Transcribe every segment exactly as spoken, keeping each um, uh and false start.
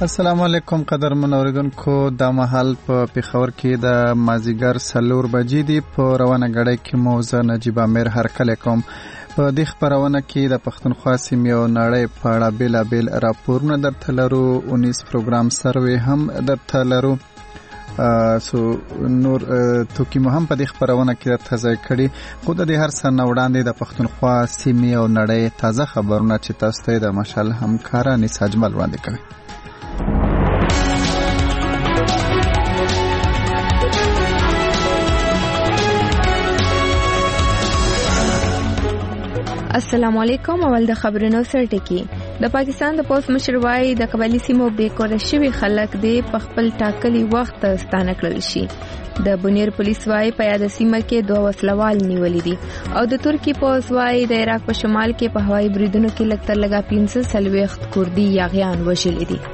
السلام علیکم قدرمن اوریدونکو، د مهال په پیښور کې د مازیګر څلور بجې دي. په روانه غړی کې مو زه نجیب امیر هرکلی کوم. په دې خپرونه کې د پښتونخوا سیمې او نړۍ په اړه بېلابېل راپورونه درته لرو. اونیس پروګرام سروې هم درته لرو. سو نور توکي مو هم په دې خپرونه کې درته ځای کړي. خو د دې هر څه نه وړاندې د پښتونخوا سیمې او نړۍ تازه خبرونه چې تاسو ته د مشال همکاره انیس اجمل وړاندې کوي. السلام علیکم. اول د خبرونو سرټکی. د پاکستان د پولیس مشر وايي د قبایلی سیمو بیکوره شوي خلک د خپل ټاکلي وخت ستانه کړل شي. د بنیر پولیس وايي په یاد سیمه کې دوه وسلوال نیولې دي او د ترکی پولیس وايي د عراق په شمال کې په هوایي بریدونو کې لږ تر لږه پنځه څلوېښت کردي یاغیان وژلي دي.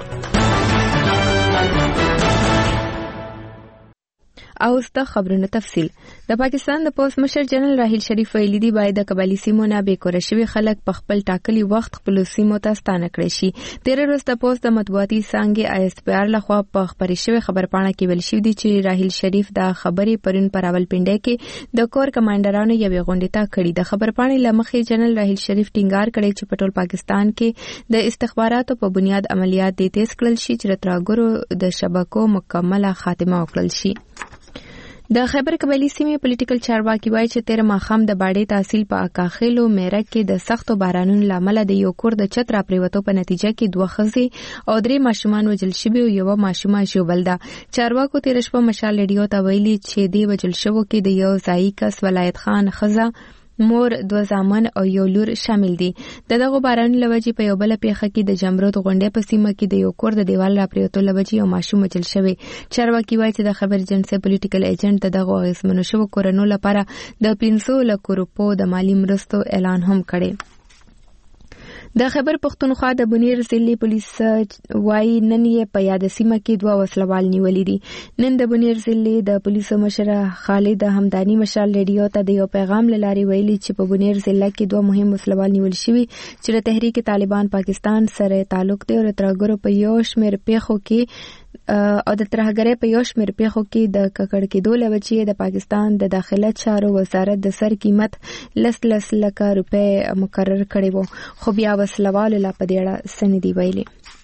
او ست خبرونه تفصیل. د پاکستان د پولیس مشر جنرال راحیل شریف ویلي دی باید د قبایلی سیمو نه بیکوره شوي خلک په خپل ټاکلي وخت خپل سیمو ته ستانه کړی شي. تیر ورځ د پولیس د مطبوعاتي څانګې آی اس پی آر لخوا په خبرې شوې خبرپاڼه کې ویل شوی دی چې راحیل شریف دا خبرې پرون پر راولپنډي کې د کور کمانډرانو یوې غونډې ته کړې. د خبرپاڼې لمخې جنرال راحیل شریف ټینګار کړی چې په ټول پاکستان کې د استخباراتو په بنیاد عملیات د تیز کړل شي چې د ترهګرو د شبکو مکمله خاتمه وکړل شي. د خیبر قبایلی سیمې پولیټیکل چارواکي وایي چې تیر ماښام د باډې تحصیل په اکاخیلو میرک کې د سختو بارانونو لامل د یو کور د چت را پریوتو په نتیجه کې دوه ښځې او درې ماشومان وژل شوي او یوه ماشومه ژوبل ده. چارواکو تیر شپه مشال ریډیو ته ویلي چې دې وژل شوو کې د یو ځایي کس ولایت خان ښځه، مور، دوه زامن او یو لور شامل دي. د دغه بارانونو له وجې په یو بله پیښه کې د جمرود غونډۍ په سیمه کې د یو کور د دیوال را پریوتو له وجې یو ماشوم وژل شوی. چارواکي وایي چې د خبر ایجنسۍ پولیټیکل ایجنټ د دغو اغېزمنو شوو کورنو لپاره د پنځو لکو روپو د مالي مرستو اعلان هم کړی. د خیبر پښتونخوا د بنیر ضلعي پولیس وايي نن یې په یاد سیمه کې دوه وسلوال نیولي دي. نن د بنیر ضلعي د پولیسو مشر خالد همداني مشال ریډیو ته د یو پیغام له لارې ویلي چې په بنیر ضلع کې دوه مهم وسلوال نیول شوي چې د تحریک طالبان پاکستان سره تعلق دی او د ترهګرو په یو شمېر پیښو کې او د ترهګرۍ په یو شمېر پیښو کې د ککړ کېدو له وجې د پاکستان د داخله چارو وزارت د سر قیمت لس لس لکه روپۍ مقرر کړی وو، خو بیا وسلوالو لا په دې اړه څه نه دي ویلي.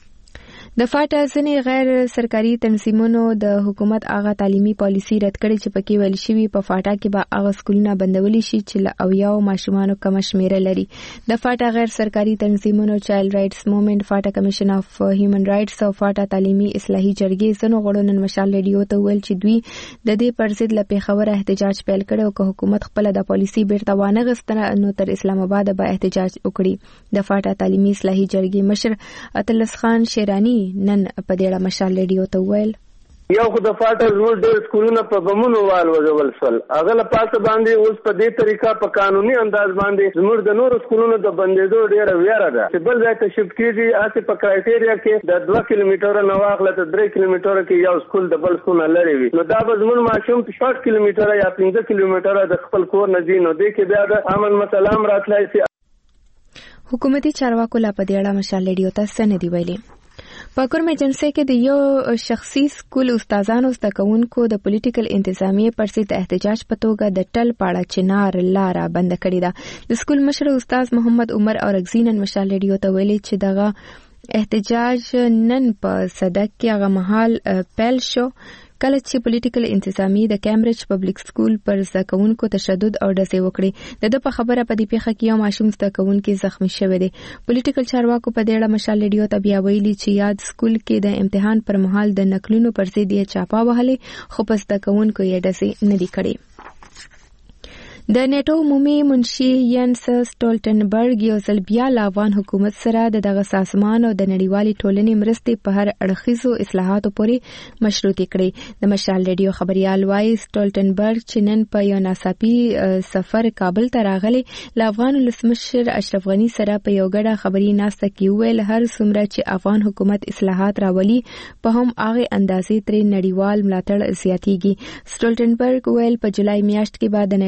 د فاټا ځینې غیر سرکاري تنظیمونو د حکومت هغه تعلیمي پالیسي رد کړې چې پکې ویل شوي په فاټا کې به هغه سکولونه بندولی شي چې له اویاو ماشومانو کمه شمېره لري. د فاټا غیر سرکاري تنظیمونو چایلډ رایټس موومېنټ، فاټا کمیشن اف هیومن رایټس او فاټا تعلیمي اصلاحي جرګې ځینو غړو نن مشال ریډیو ته وویل چې دوی د دې پر ضد له پېښوره احتجاج پیل کړی او که حکومت خپله د پالیسي بیرته وانغېسته نو تر اسلام آباد به احتجاج وکړي. د فاټا تعلیمي اصلاحي جرګې مشر اطلس خان شیرانی نن په دې اړه مشال ریډیو ته وویل یو خو د فاټا زموږ ډېر سکولونه په بمونو والوځول شول. هغه له پاسه باندې اوس په دې طریقه په قانوني انداز باندې زموږ د نورو سکولونو د بندېدو ډېره ویره ده چې بل ځای ته شفټ کېږي. هسې په کرایټیریا کې د دوه کیلومیټره نه واخله تر درې کیلومیټره کې یو سکول د بل سکول نه لرې وي، نو دا به زموږ ماشوم شپږ کیلومیټره یا پنځه کیلومیټره د خپل کور نه ځي، نو دې کې بیا د امن مسله هم راتلی شي. حکومتي چارواکو لا په دې اړه مشال ریډیو ته څه نه دي ویلي. په کوم ایجنسۍ کې د یو شخصي سکول استادانو زده کوونکو د پولیټیکل انتظامیې پر ضد احتجاج په توګه د ټل پاړه چنار لاره بند کړې ده. د سکول مشر استاد محمد عمر اورګزي نن مشال ریډیو ته ویلي چې دغه احتجاج نن په صدک کې هغه مهال پیل شو کله چې پولیټیکل انتظامیې د کیمبرج پبلک سکول پر زده کوونکو تشدد او ډزې وکړې. د ده په خبره په دې پیښه کې یو ماشوم زده کوونکی زخمی شوی دی. پولیټیکل چارواکو په دې اړه مشال ریډیو ته بیا ویلي چې یاد سکول کې د امتحان پر مهال د نقلونو پر ضد یې چاپه وهلې خو په زده کوونکو یې ډزې نه دي کړې. د نیټو عمومي منشي ینس سټولټنبرګ یو ځل بیا له افغان حکومت سره د دغه سازمان او د نړیوالې ټولنې مرستې په هر اړخیزو اصلاحاتو پورې مشروطې کړې. د مشال ریډیو خبریال وایي سټولټنبرګ چې نن په یو ناڅاپي سفر کابل ته راغلی له افغان ولسمشر اشرف غني سره په یو ګډه خبري ناسته کې وویل هر څومره چې افغان حکومت اصلاحات راولي په هم هغه اندازې ترې نړیوال ملاتړ زیاتیږي. سټولټنبرګ ویل په جولای میاشت کې به د نیټو په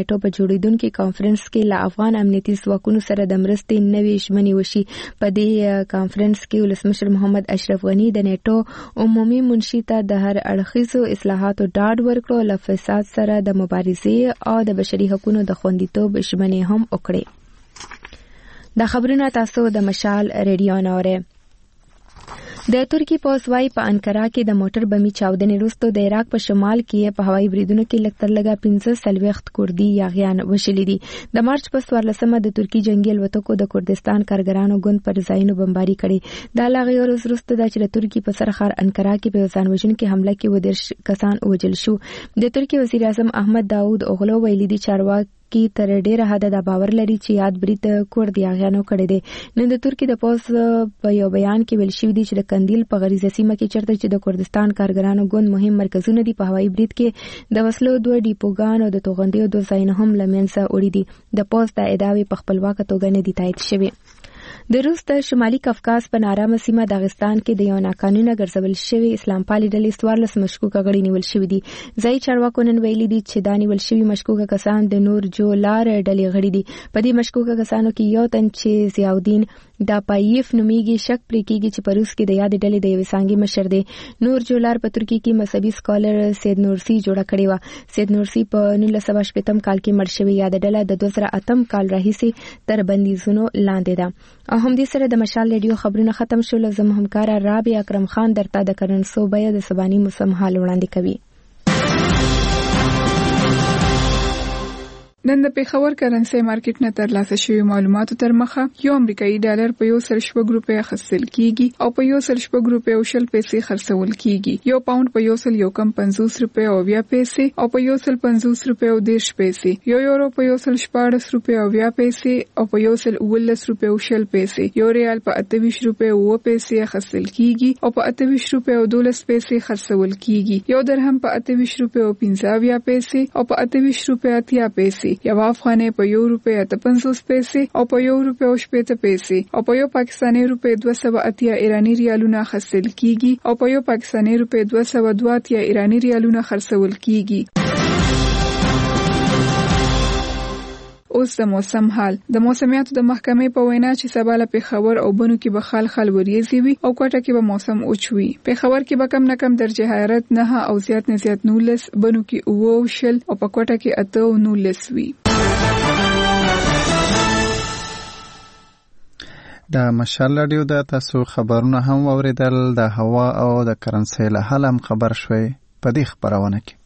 جوړیدونکو کانفرنس کې له افغان امنیتي ځواکونو سره د مرستې نوې ژمنې وشي. په دې کانفرنس کې ولسمشر محمد اشرف غنی د نیټو عمومي منشي ته د هر اړخیزو اصلاحاتو ډاډ ورکړو، له فساد سره د مبارزې او د بشري حقوقو د خوندیتوب ژمنې هم وکړې. د خبرونه تاسو د مشال ریډیو نوره. د ترکی پوځ وايي په انکارا کې د موټر بمي چاودنې وروسته د عراق په شمال کې په هوایي بریدونو کې لږ تر لږه پنځه څلوېښت کردي یاغیان وشلي دي. د مارچ په څوارلسمه د ترکی جنگي الوتکو د کردستان کارګرانو ګوند پر ځایونو بمباري کړې. دا لا غیر وروسته د چې د ترکی په سرخار انکارا کې په ځان وژونکي حمله کې ودرش کسان وژل شو. د ترکی وزیر اعظم احمد داود اوغلو ویلي دي چارواکي کی تر ډیره حد دا باور لري چې یاد برید کورد یاغیانو کړی دی. نن د ترکی د پوز په یو بیان کې ویل شوی دی چې د قندیل په غریزه سیمه کې چرته چې د کردستان کارګرانو ګوند مهم مرکزونه دي په هوایي برید کې د وسلو دوه ډیپوګان او د توغندیو دوه ځایونه هم لمنځه وړي دي. د پوز د ادعاوې په خپلواکه توګه نه دي تایید شوی. د روس د شمالي کافکاز په نارامه سیمه داغستان کې د یو ناقانونه ګرځول شوی اسلام پالي ډلې څوارلس مشکوکه غړي نیول شوي دي. ځایي چارواکو نن ویلي دي چې دا نیول شوي مشکوکه کسان د نور جو لار ډلې غړي دي. په دې مشکوکه کسانو کې یو تن چې ضیاءالدین دا پایف نومیږي شک پرې کېږي چې په روس کې د یاد ډلې د یوې څانګې مشر دی. نور جو لار په ترکیه کې مذهبي سکالر سید نورسی جوړه کړې وه. سید نورسی په نولس سوه شپږم کال کې مړ شوی. یاد ډله د دوه زره اتم کال راهیسې تر بندیزونو لاندې ده. او همدې سره د مشال ریډیو خبرونه ختم شول. زه مو همکاره رابعه اکرم خان درته د کرنسو بیه د سباني موسم حال وړاندې کوي. نن د پیښور کرنسي مارکیټ نه ترلاسه شوی معلوماتو تر مخه یو امریکایي ډالر په یو سل شپږ روپۍ اخیستل کیږي او په یو سل شپږ روپۍ او شل پیسې خرڅول کیږي. یو پاوند په یو سل یو کم پنځوس روپۍ او بیا پیسې او په یو سل پنځوس روپۍ او دیرش پیسې. یو یورو په یو سل شپاړس روپۍ او بیا پیسې او په یو سل اوولس روپۍ او شل پیسې. یو ریال په اته ویشت روپۍ او اوه پیسې اخیستل کیږي او په اته ویشت روپۍ او دولس پیسې خرڅول کیږي. یو درهم په اته ویشت روپۍ او پنځه اویا پیسې او په اته ویشت روپۍ اتیا پیسې. یو افغانۍ په یو روپۍ اته پنځوس پیسې او په یو روپۍ او شپېته پیسې او په یو پاکستاني روپۍ دوه سوه اتیا ایراني ریالونه اخیستل کیږي او په یو پاکستاني روپۍ دوه سوه دوه اتیا ایراني ریالونه خرڅول کیږي. اوس د موسم حال. د موسمیاتو د محکمې په وینا چې سبا له پیښور او بنو کې به خال خال وریځي وي او کوټه کې به موسم اوچوي. پیښور کې به کم نه کم درجه حرارت نه او زیات نه زیات نولس، بنو کې اوه او شل او په کوټه کې اته او نولس وي. د مشال رادیو د تاسو خبرونه هم اوریدل. د هوا او د کرنسي له حال هم خبر شوي په دې خبرونه کې.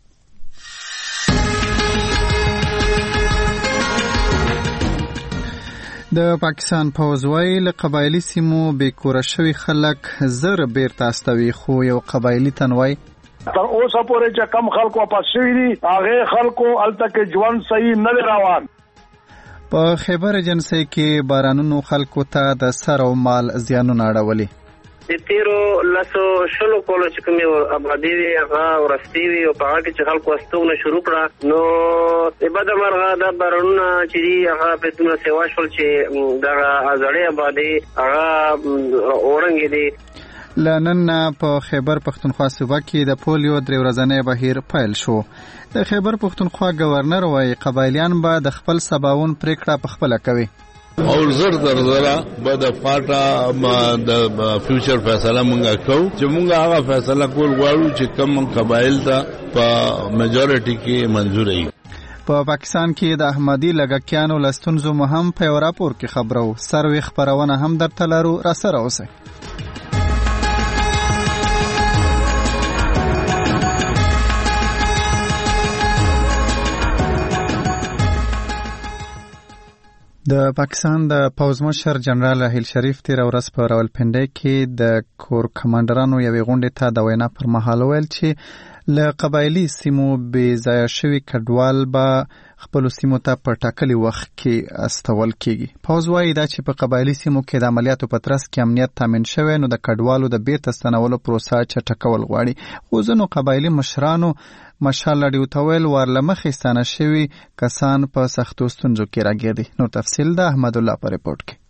د پاکستان پوځ وايي له قبایلی سیمو بې کوره شوي خلک زر بیرته استوي، خو یو قبایلی تنوي تر اوسه پورې چې کم خلکو پاس شوي دي هغه خلکو الته کې ژوند صحیح نه روان. په خیبر ایجنسي کې بارانونو خلکو ته د سر او مال زیانونه اړولي. د تیرو لاسو شلو کولو چې کومې آبادي وي هغه ورستي وي او په هغه کې چې خلکو استوګنه شروع کړه نو د بده مرغه د بارانونه چې دي هغه په دومره سیوا شول چې دغه ازړې آبادي هغه اورنګې دي. لنن په خیبر پختونخوا صوبه کې د پولیو درې ورځنی بهیر پیل شو. د خیبر پختونخوا گورنر وايي قبایلیان به د خپل سباون پریکړه په خپل کوي او زر در زره به د فاټا د فیوچر فیصله مونږه کوو چې مونږه هغه فیصله کول غواړو چې کوم قبایل ته په میجورټي کې منظور وي. په پاکستان کې د احمدي لګکیانو لستونزو مهم په یو راپور کې خبرو. سروي خبرونه هم درته لرو، را سره اوسئ. د پاکستان د پوځ مشر جنرال راحیل شریف تیر ورځ په راولپنډي کې د کور کمانډرانو یوې غونډې ته د وینا پر مهال ویل چې له قبایلی سیمو بې ځایه شوي کډوال به خپلو سیمو ته په ټاکلي وخت کې استول کیږي. پوځ وايي دا چې په قبایلی سیمو کې د عملیاتو په ترڅ کې امنیت تامین شوی نو د کډوالو د بیرته ستنولو پروسه چټکول غواړي. خو ځینو قبایلی مشرانو مشال رادیو ته ویل ورله مخې ستانه شوي کسان په سختو ستونزو کې راګیر دي. نور تفصیل د احمد الله په ریپورت کې.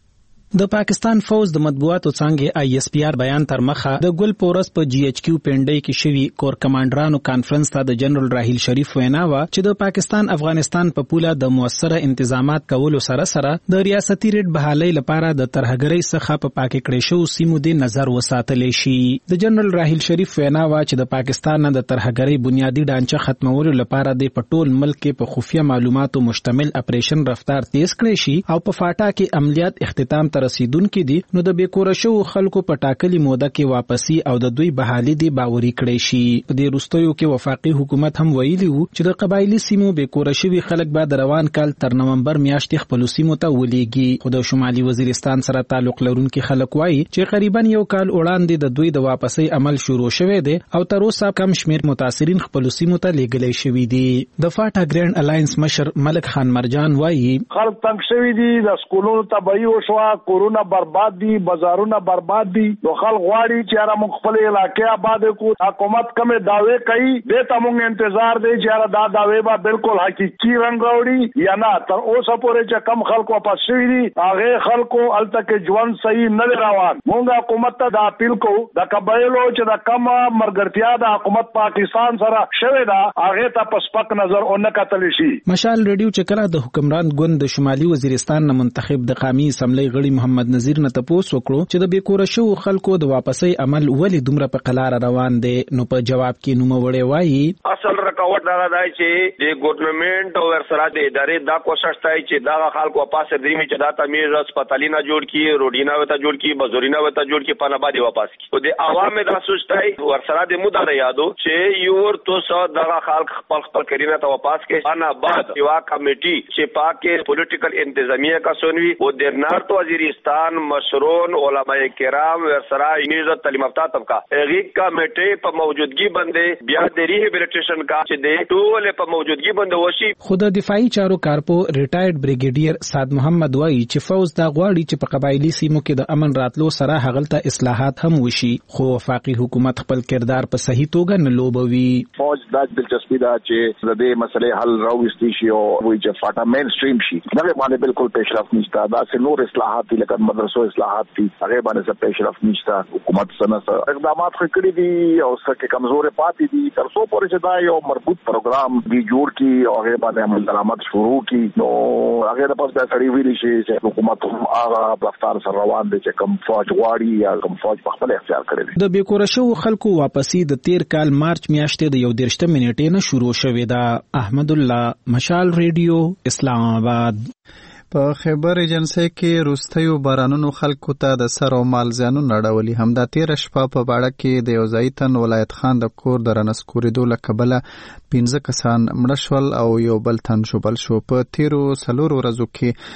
د پاکستان فوج د مطبوعاتو څنګه آی ایس پی آر بیان تر مخه د ګل پورس په جی ایچ کیو پنډي کې شوی کور کمانډرانو کانفرنس ته د جنرال راحیل شریف وینا و چې د پاکستان افغانستان په پوله د موثره انتظامات کولو سره سره د ریاستي ریټ بحالۍ لپاره د ترهګرۍ څخه په پاکي کړې شو سیمو د نظر وساتل شي. د جنرال راحیل شریف وینا و چې د پاکستان نه د ترهګرۍ بنیادی ډانچه ختمولو لپاره د پټول ملک په خفیه معلوماتو مشتمل اپریشن رفتار تیز کړی شي او په فاټا کې عملیات اختتام ته رسیدونکي دي نو د بیکوره شو خلکو په ټاکلي موده کې واپسی او د دوی بحالي دی باوري کړی شي. په دې وروستیو کې وفاقي حکومت هم ویلي وو چې د قبایلی سیمو بیکوره شوي خلک به د روان کال تر نومبر میاشتې خپل سیمو ته ولېږي. خو د شمالي وزیرستان سره تعلق لرونکي خلک وایي چې قریبا یو کال وړاندې د دوی د واپسی عمل شروع شوی دی او تر اوسه کم شمیر متاثرین خپل سیمو ته لېږلي شوي دي. د فاټا ګرانډ الاینس مشر ملک خان مرجان وایي خلک تنګ شوي دي، د سکولونو تباہي وشوه، کورونه برباد دي، بازارونه برباد دي. نو خلک غواړي چې هغه موږ خپل علاقې آباد کړو. حکومت کومه دعوی کوي دې ته موږ انتظار دی چې هغه دا دعوی به بالکل حقیقي رنګ راوړي یا نه. تر اوسه پورې چې کم خلکو واپس شوي دي هغه خلکو الته کې ژوند صحیح نه روان. موږ حکومت ته دا اپیل کوو د قبایلو چې د کم مرګرتیا د حکومت پاکستان سره شوی دا هغه ته په سپک نظر اون کتل شي. مشال ریډیو چې کله د حکمران ګوند د شمالي وزیرستان نه منتخب د قومي اسمبلی غړي محمد نذیر نه تاسو وکړو چې د بیکوره شو خلکو د واپسی عمل ولې دومره په قلار روان دي نو په جواب کې نوم وړي وایي اصل رکاوټ دا دی چې د ګورنمنت او سره د ادارې دا کوشش کوي چې دا خلکو واپس درېمي چې دا تمیز هسپتالونه جوړ کی، روډینا وته جوړ کی، بازورینا وته جوړ کی، پنه باندې واپس کی. او د عوام د سوچتای ور سره د مودا یادو چې یو تو سو دا خلک خپل خپل کرینا ته واپس کې انا بعد یو کمیټي چې پاکه پولیټیکل انتظامیه کا سنوي او د نارت وزیرستان مشرون علماء کرام ور سره انیزه تعلیم یافته طبقه هغه کمیټي په موجودګي باندې بیا د ریهابلیټیشن کا چې د ټول په موجودګي باندې وشي. خود دفاعي چارو کارپو ریټایرډ بریګیډیر سعد محمد وایي چې فوج دا غواړي چې په قبایلی سیمو کې د امن راتلو سره هغلته اصلاحات هم وشي خو وفاقي حکومت خپل کردار په صحیح توګه نه لوبوي. فوج دا دلچسپي ده چې د دې مسلې حل راوستي شي او وایي چې فاټا مین سټریم شي. دغه باندې بالکل پیشرفت نشته. دا چې نور اصلاحات دي لکه مدرسو اصلاحات دي هغه باندې څه پیشرفت نشته. حکومت سره اقدامات کړي دي او څه کمزورې پاتې دي. تر څو پورې چې دا یو مربوط پروګرام دی جوړ کی او هغه باندې عمل درآمد شروع کی نو هغه د پس د سړي ویلي شي چې حکومت هغه رفتار سره روان دي چې کوم فوج غواړي یا کوم فوج په خپل اختیار کړی دی. د بیکوره شو خلکو واپسی د تیر کال مارچ میاشتې د یو دیرشته منټې نه شروع شوې ده. احمد الله، مشال ریډیو، اسلام آباد. په خیبر ایجنسی کې روستیو بارانونو خلکو ته د سر او مال زیانونه اړولي. همدا تیر شپه په باړه کې د یو ځای تن ولایت خان د کور د رانسکورېدو له کبله پنځه کسان مړه شول او یو بل تن ژوبل شو. په تیرو څلورو ورځو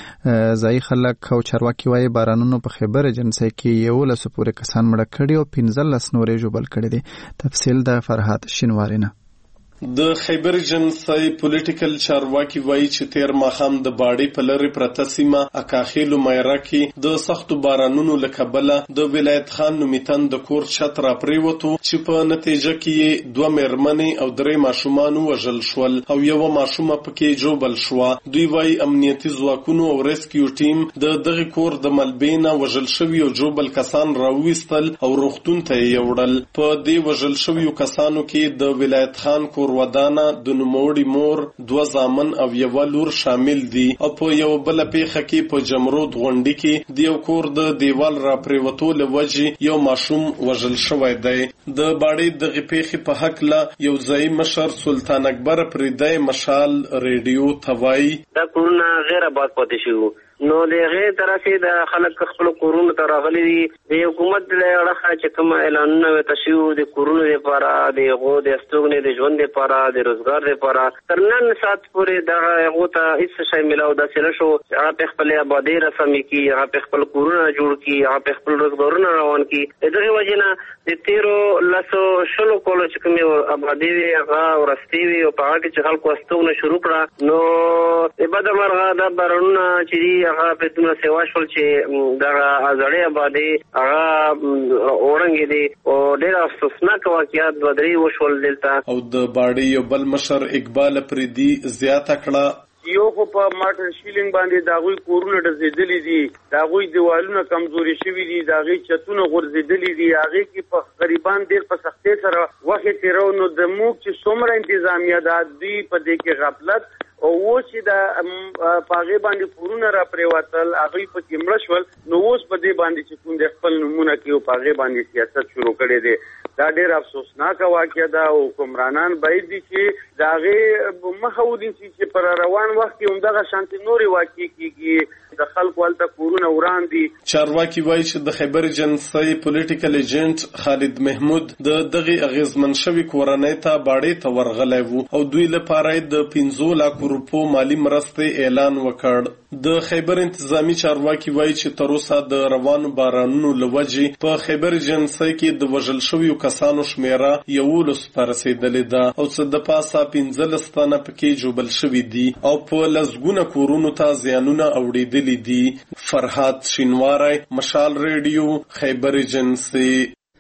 کې ځایي خلک او چارواکي وایي بارانونو په خیبر ایجنسی کې یولسو پورې کسان مړه کړي او پنځلس نورې ژوبل کړي دي. تفصیل د فرحات شینواری نه. د خیبر ایجنسی پولیټیکل چارواکي وایي چې تیر ماښام د باړې په لرې پرته سیمه اکاخیل میره کې د سختو بارانونو له کبله د ولایت خان نومیتن د کور چھت را پریوتو چې په نتیجه کې دوه مېرمنې او درې ماشومان وژل شول او یوه ماشومه پکې ژوبل شوه. دوی وایي امنیتي ځواکونو او ریسکیو ټیم د دغه کور د ملبې نه وژل شوي او ژوبل کسان راوویستل او روغتون ته یې یوړل. په دې وژل شویو کسانو کې د ولایت خان کور ودانه د نوموړي مور، دوه زامن او یوه لور شامل دي او په یو بل پیښه کې په جمرود غونډې کې د یو کور د دیوال را پریوتو له وجې یو ماشوم وژل شوی دی. د باړې دغه پیښې په هکله یو ځایي مشر سلطان اکبر پریدی مشال ریډیو ته وایي دا کورونه غیر آباد پاتې شوي نو دغه طرفه د خلک خپل کورونو ته راغلي دي. د حکومت له اړخه چې کوم اعلانونه وته شو د کورونو لپاره د غو د استوګنې د ژوند لپاره د روزګار لپاره تر نن سات پورې دغه غو ته هیڅ شی ملاو د سره شو. هغه خپل آبادی رسمي کی، هغه خپل کورونه جوړ کی، هغه خپل روزګارونه روان کی. دغه وجنه د تیرو لاسو شلو کولو چې کوم آبادی هغه ورستي وي او په هغه کې خلکو استوګنه شروع کړه نو عبادت مرغه د بارونه چې هغه په دومره سیوا شول چې دغه ازړې آبادی هغه اورنګ دي او ډېر افسوسناک واقعیات بدري وشول دلته. او د باړې یو بل مشر اقبال پریدي زیاته کړه یو خو په ماټر شیلینګ باندې داغوی کورونه ډزېدلې دي، داغوی دیوالونه کمزوري شوي دي، داغوی چتونه غورځېدلې دي، هغې کې په غریبان ډېر په سختۍ سره وخت تېرو. نو د موږ چې څومره انتظامیه ده دوی په دې کې غفلت او اوس چې د په هغې باندې کورونه را پرېوتل، هغوی پکې مړه شول. نو اوس په دې باندې چې کوم دی خپل نومونه کوي او په هغې باندې سیاست شروع کړی دی. دا ډېر افسوسناکه واقعه ده او حکمرانان باید دي چې د هغې مخه ونیسي چې پر روان وخت کې همدغه شانتې نورې واقعې کېږي. د خلکو هلته کورونه وران دي. چارواکي وایي چې د خیبر ایجنسۍ پولیټیکل ایجنټ خالد محمود د دغې اغېزمن شوې کورنۍ ته باړې ته ورغلی و او دوی لپاره د پنځو لاکو روپو مالي مرستې اعلان وکړ. د خیبر انتظامی چارواکي وایي چې تر اوسه د روانو بارانونو له وجې په خیبر ایجنسۍ کې د وژل شویو کسانو شمیره یولسو ته رسېدلې ده او څه د پاسه پنځلس تنه پکې ژوبل شوي دي او په لسګونه کورونو ته زیانونه اوړېدلي دي. فرهاد شینواری، مشال ریډیو، خیبر ایجنسۍ.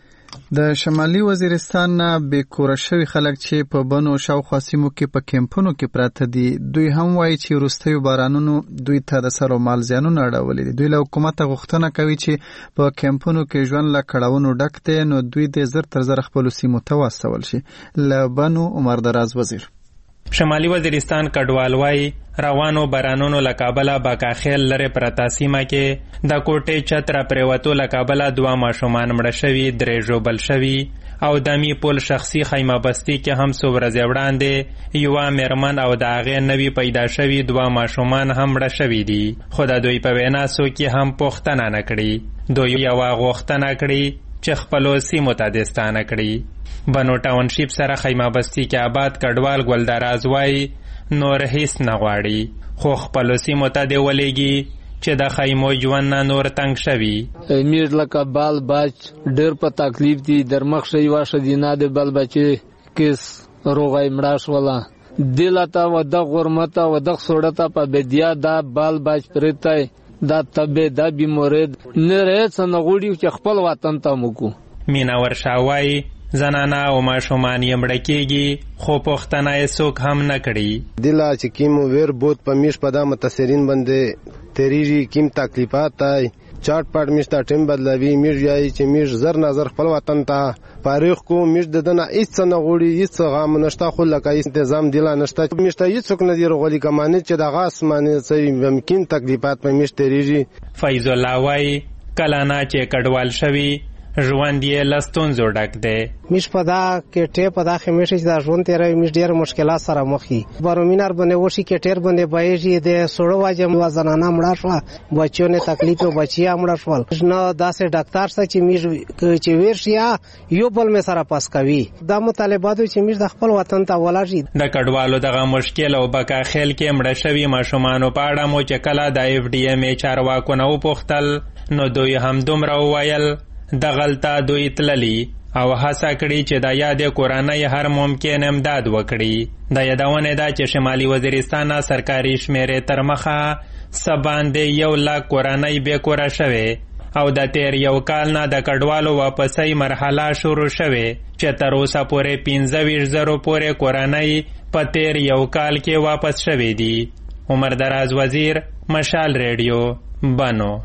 د شمالي وزیرستان نه بې کوره شوي خلک چې په بنو شاوخوا سیمو کې په کیمپونو کې پراته دي، دوی هم وایي چې وروستیو بارانونو دوی ته د سر و مال زیانونه اړولي دي. دوی له حکومته غوښتنه کوي چې په کیمپونو کې ژوند له کړاوونو ډک دی، نو دوی دې زر تر زر خپلو سیمو ته واستول شي. له بنو عمر دراز وزیر. شمالي وزیرستان کډوال وایي روانو بارانونو له کابله باکاخیل لرې پرته سیمه کې د کوټې چت را پرېوتو له کابله دوه ماشومان مړه شوي، درې ژوبل شوي او د می پول شخصي خیمه بستي کې هم څو ورځې وړاندې یوه میرمن او د هغې نوي پیدا شوي دوه ماشومان هم مړه شوي دي. خو د دوی په وینا څوک یې هم پوښتنه نه کړي. دوی یوه غوښتنه کړي چې خپلو سیمو ته دستانه کړي. بنو ټاونشیپ سره خیمه بستي کې آباد کډوال ګلدراز وایي نور هیڅ نه غواړي، خو خپلو سیمو ته دې ولېږي چې د خیمو ژوند نه نور تنګ شوي. امیر لکه بال بچ ډېر په تکلیف دي. در مخشه یوه ښځینه د بل بچې کیس روغی مړه شوله. دله ته و دغ غرمه ته و دغ سوړه ته په بدیا دا بال بچ پرېتی دا تبې دا بیمورید نه هېڅ نه غواړي چې خپل وطن ته موکو. میناور شاه وایي زنانه او ماشومان یې مړه کېږي، خو پوښتنه یې څوک هم نه کړي. دله چې کیم ویر بود په میش په دا متاثرین باندې تیریږي، کیم تکلیفات دی چاټ پاټ میش ته ټیم بدلوي. میش یایي چې میش زر نظر خپل وطن ته فارغ کو. میش د دنه هیڅ نه غوړي، هیڅ غم نشته، خو لکه هیڅ تنظیم دی لا نشته. میش ته هیڅ څوک نه دی رغولي کمانه چې د غاس معنی سوي ممکن تکلیفات په میش تیریږي. فیض الله وایي کله نه چې کډوال شوي ژوند یې له ستونزو ډک دی. میش په دا کېټې په دا خمیشې چې دا ژوند تېروي میش ډېر مشکلات سره مخ وي. برومینار باندې وشي کېټېر باندې بایږي د سوړو وجه یوه زنانه مړه شوه، بچیو نه تکلیف او بچیا مړه شول. نه داسې ډاکټر سره چې میش چې ویر شي یو بل مې سره پاس کوي. دا مطالباتو چې میش د خپل وطن ته ولاړ شي. د کډوالو دغه مشکل او بکاخیل کې مړه شوي ماشومانو په اړه مو چې کله د اف ډي ایم ای چارواکو نه وپوښتل نو دوی هم دومره وویل دغلته دوی تللی او هڅه کړي چې د یادې کورنۍ هر ممکن امداد وکړي. د یادونه ده چې شمالي وزیرستان سرکاري شمیرې تر مخه څه باندې یو لاک کورنۍ بې کوره شوې او د تیر یو کال نه د کډوالو واپسۍ مرحله شروع شوې چې تر اوسه پورې پنځه ویشت زرو پورې کورنۍ په تیر یو کال کې واپس شوې دي. عمر دراز وزیر، مشال ریډیو، بنو.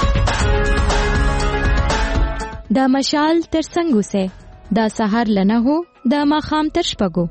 دا مشال تر څنګه سه دا سحر لنه هو دا ماخام تر شپګو.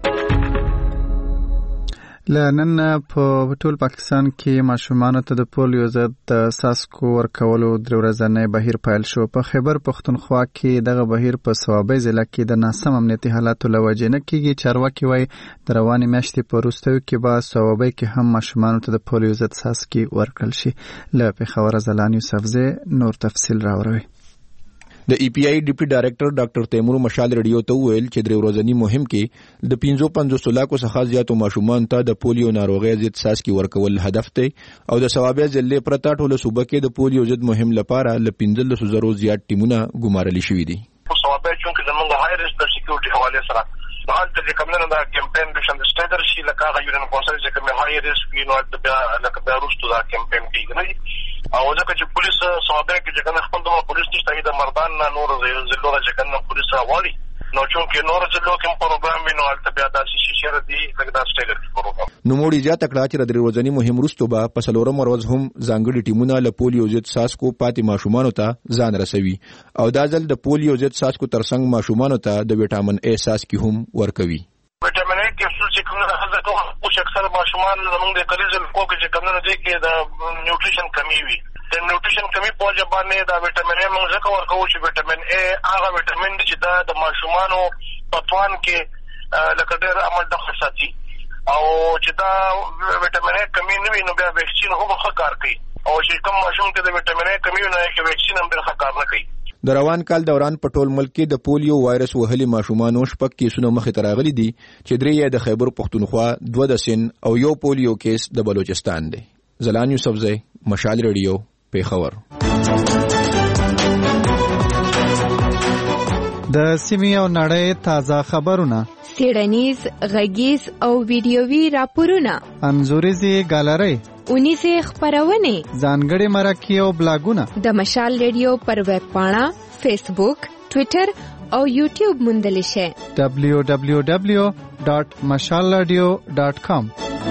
لنن په ټول پاکستان کې ماشومان ته د پولیو ضد څاڅکو ورکولو درې ورځې بهیر پیل شو. په خیبر پښتونخوا کې دغه بهیر په صوابۍ ضلع کې د ناسم امنیتي حالاتو له وجې نه کېږي. چارواکي وایي د روانې میاشتې په وروستیو کې به صوابۍ کې هم ماشومانو ته د پولیو ضد څاڅکي ورکړل شي. له پېښوره زلان یوسفزی نور تفصیل راوړوي. د ای پی آی ډیپټي ډایریکټر ډاکټر تیمور مشال ریډیو ته ویل چې درې ورځنی مهم کې د پنځه پنځوس لاکو څخه زیاتو ماشومان ته د پولیو ناروغي ضد څاڅکي ورکول هدف دی او د صوابۍ ضلع پرته ټوله صوبه کې د پولیو ضد مهم لپاره ل پنځلس زرو زیات ټیمونه ګمارل شوي دي. په صوابۍ چې زموږ هاي ریسک سکیورټي حواله سره د حالت د کومنه د کمپاین د شند سټیډر شي لکه هغه یو نه کوسل چې کوم هاي ریسک وي نو د بیا لکه بیا روستو دا کمپاین کیږي او ځکه چې پولیس صوابۍ کې څنګه خپل د پولیس نشته د مردان نه نور ضلعو چې کنه پولیس راوړي نو چې نور ضلعو کې پروګرام وینو البته بیا د شي شهر دی لکه دا سټیډر پروګرام نوموړي زیاته کړه چې د درې ورځني مهم وروسته به په څلورم ورځ هم ځانګړي ټیمونه له پولیو ضد څاڅکو پاتې ماشومانو ته ځان رسوي او دا ځل د پولیو ضد څاڅکو ترڅنګ ماشومانو ته د وټامین اے څاڅکي هم ورکوي. وټامین اے کیپسول چې کومه ده هغه اوس اکثر ماشومان زموږ د کلیزل کو کې چې کومه دي کې د نیوټریشن کمی وي. د نیوټریشن کمی په وجه باندې دا وټامین اے موږ ځکه ورکوو چې وټامین اے هغه وټامین دی چې د ماشومانو په توان کې لکه ډېر عمل دخل ساتي او چې دا وټامین اے کمی نه وي نو بیا ویکسین هم ښه کار کوي او چې کوم ماشوم کې د وټامین اے کمی نه وي ویکسین هم ډېر ښه کار نه کوي. د روان کال دوران په ټول ملک کې د پولیو وایرس وهلي ماشومانو شپږ کیسونه مخې ته راغلي دي چې درې یې د خیبر پښتونخوا، دوه د سند او یو پولیو کیس د بلوچستان دی. زلان یوسفزی، مشال ریډیو، پیښور. د سیمې او نړۍ تازه خبرونه، سیړنیز، غږیز او ویډیووي راپورونه، انځوریزي ګالري، اونیزه خبرونه، ځانګړي مرکې او بلاګونه د مشال ریډیو پر ویب پاڼه، فیسبوک، ټوئیټر او یوټیوب موندلی شئ. دبلیو دبلیو دبلیو ډاټ مشال رادیو ډاټ کام.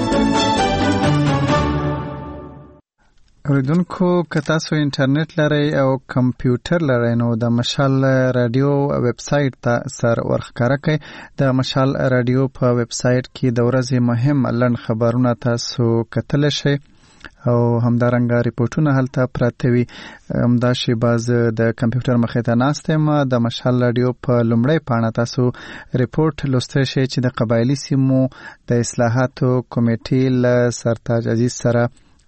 اوریدونکو که تاسو انټرنیټ لرئ او کمپیوټر لرئ نو د مشال رادیو ویب سایټ ته سر ورښکاره کړئ. د مشال رادیو په ویب سایټ کې د ورځې مهم لنډ خبرونه تاسو کتلی شئ او همدارنګه ریپورټونه هلته پراته وي. همداشې باز د کمپیوټر مخې ته ناست یم. د مشال رادیو په لومړۍ پاڼه تاسو ریپورټ لوستی شئ چې د قبایلي سیمو د اصلاحاتو کمیټې له سرتاج عزیز سره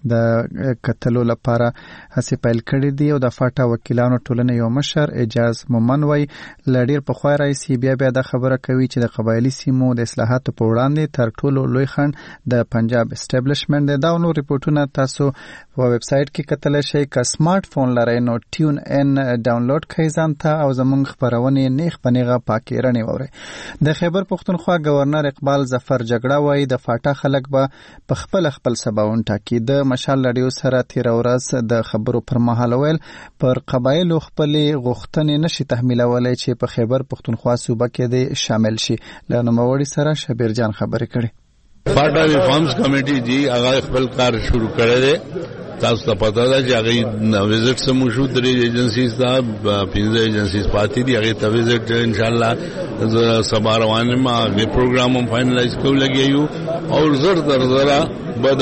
د کتلو لپاره هڅې پیل کړې دي او د فاټا وکیلانو ټولنې یو مشر اجاز مومن وایي له ډېر پخوا راهیسې بیا بیا دا خبره کوي چې د قبایلي سیمو د اصلاحاتو په وړاندې تر ټولو لوی خنډ د پنجاب اسټابلیشمنټ دی. دا نور ریپورټونه تاسو په ویب سایټ کې کتلی شئ. که سمارټ فون لرئ نو ټیون ان ډاونلوډ کړئ ځان ته او زموږ خپرونې نیغ په نیغه پاکې رڼې واورئ. د خیبر پښتونخوا ګورنر اقبال ظفر جګړه وایي د فاټا خلک به په خپل خپل سباوون ټاکي. د مشال رادیو سره تیر ورځ د خبرو پر مهال ویل پر قبایلو خپلې غوښتنې نشي تحمیلولی چې په خیبر پښتونخوا صوبه کې د شامل شي. له نوموړي سره شبیر جان خبرې کړي. فاټا ریفارمز کمیټي جی هغه خپل کار شروع کړی دی. تاسو ته پته ده چې هغه وزټ سمو شو درې ایجنسیز ته پنځه ایجنسیز پاتې دي. هغه ته وزټ ان شاء الله سبا روانه ما غي پروګرام هم فائنلایز کوو لګیو او زر در زرا بعد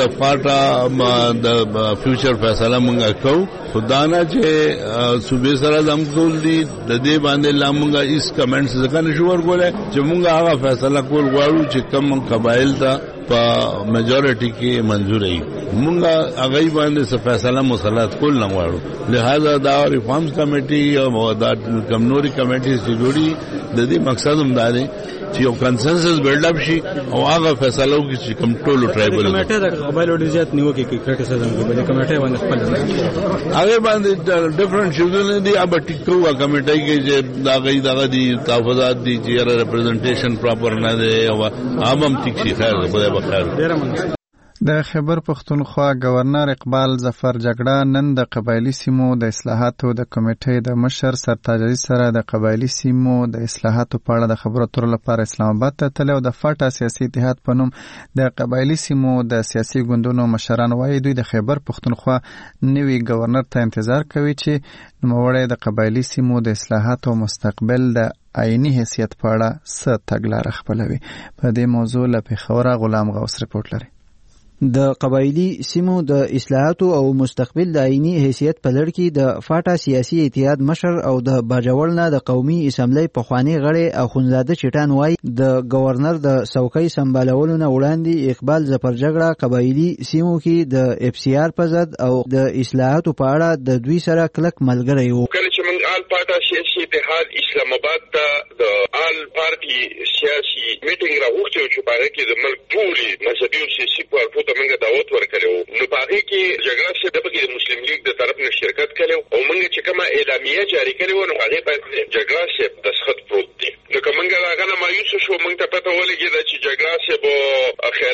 فاټا د فیوچر فیصله مونږه کوو. خدانا چې صوبې سره زم کول دي د دې باندې لا مونږه اس کمنټس ځکه نشو ورغولای چې مونږه هغه فیصله کول غواړو چې کوم قبایل ته په میجورټي کې منزور وي. مونږه هغه باندې څه فیصله مسلط کول نه غواړو. لہذا دا ریفارمز کمیټي او دا کمنوري کمیټي چې جوړي د دې مقصد هم دا دی چې یو کنسنسس بلډ اپ شي او هغه فیصله وکړي چې کوم ټولو ټرایبل کمیټه د قبایلو ډیر زیات نیوکه کوي کریټیسزم کوي. د کمیټه باندې خپل هغه باندې ډیفرنٹ شیډول دي. اب ټیکو کمیټه کې چې دا غي دغه دي تحفظات دي چې ریپرزنټیشن پراپر نه دی او عام ټیک شي. خیر خدای به خیر. د خیبر پښتونخوا ګورنر اقبال ظفر جګړه نن د قبایلی سیمو د اصلاحاتو د کمیټې د مشر سرتاج عزیز سره د قبایلی سیمو د اصلاحاتو په اړه د خبرو اترو لپاره اسلام آباد ته تللی او د فاټا سیاسي اتحاد په نوم د قبایلی سیمو د سیاسي ګوندونو مشران وایي دوی د خیبر پښتونخوا نوي ګورنر ته انتظار کوي چې نوموړی د قبایلی سیمو د اصلاحاتو مستقبل د آئینی حیثیت په اړه څه تګلاره خپلوي. په دې موضوع له پېښوره غلام غوث رپورټ لري. د قبایلی سیمو د اصلاحاتو او مستقبل د آئینی حیثیت په لړ کې د فاټا سیاسي اتحاد مشر او د باجوړ نه د قومي اسمبلی پخوانی غړی اخونزاده چټان وای د گورنر د څوکۍ سمبالولو نه وړاندې اقبال ظفر جګړه قبایلی سیمو کې د اف سی آر په ضد او د اصلاحاتو په اړه د دوی سره کلک ملګری وو. کله چې موږ آل فاټا سیاسي اتحاد اسلام آباد ته د آل پارټي سیاسي میټینګ راوغوښتو چې په هغه کې د ملک ټولې مذهبي او سیاسي پارټیو ته موږ دعوت ورکړو. نو په هغه کې جګړه چې د بګي مسلم لیگ د طرف نه شرکت کړو او موږ چې کومه اعلامیه جاری کړو نو هغه په جګړه چې د سخت پروت دي. نو کومه هغه نه مایوس شو موږ ته پته ولګی چې جګړه چې په خیالات او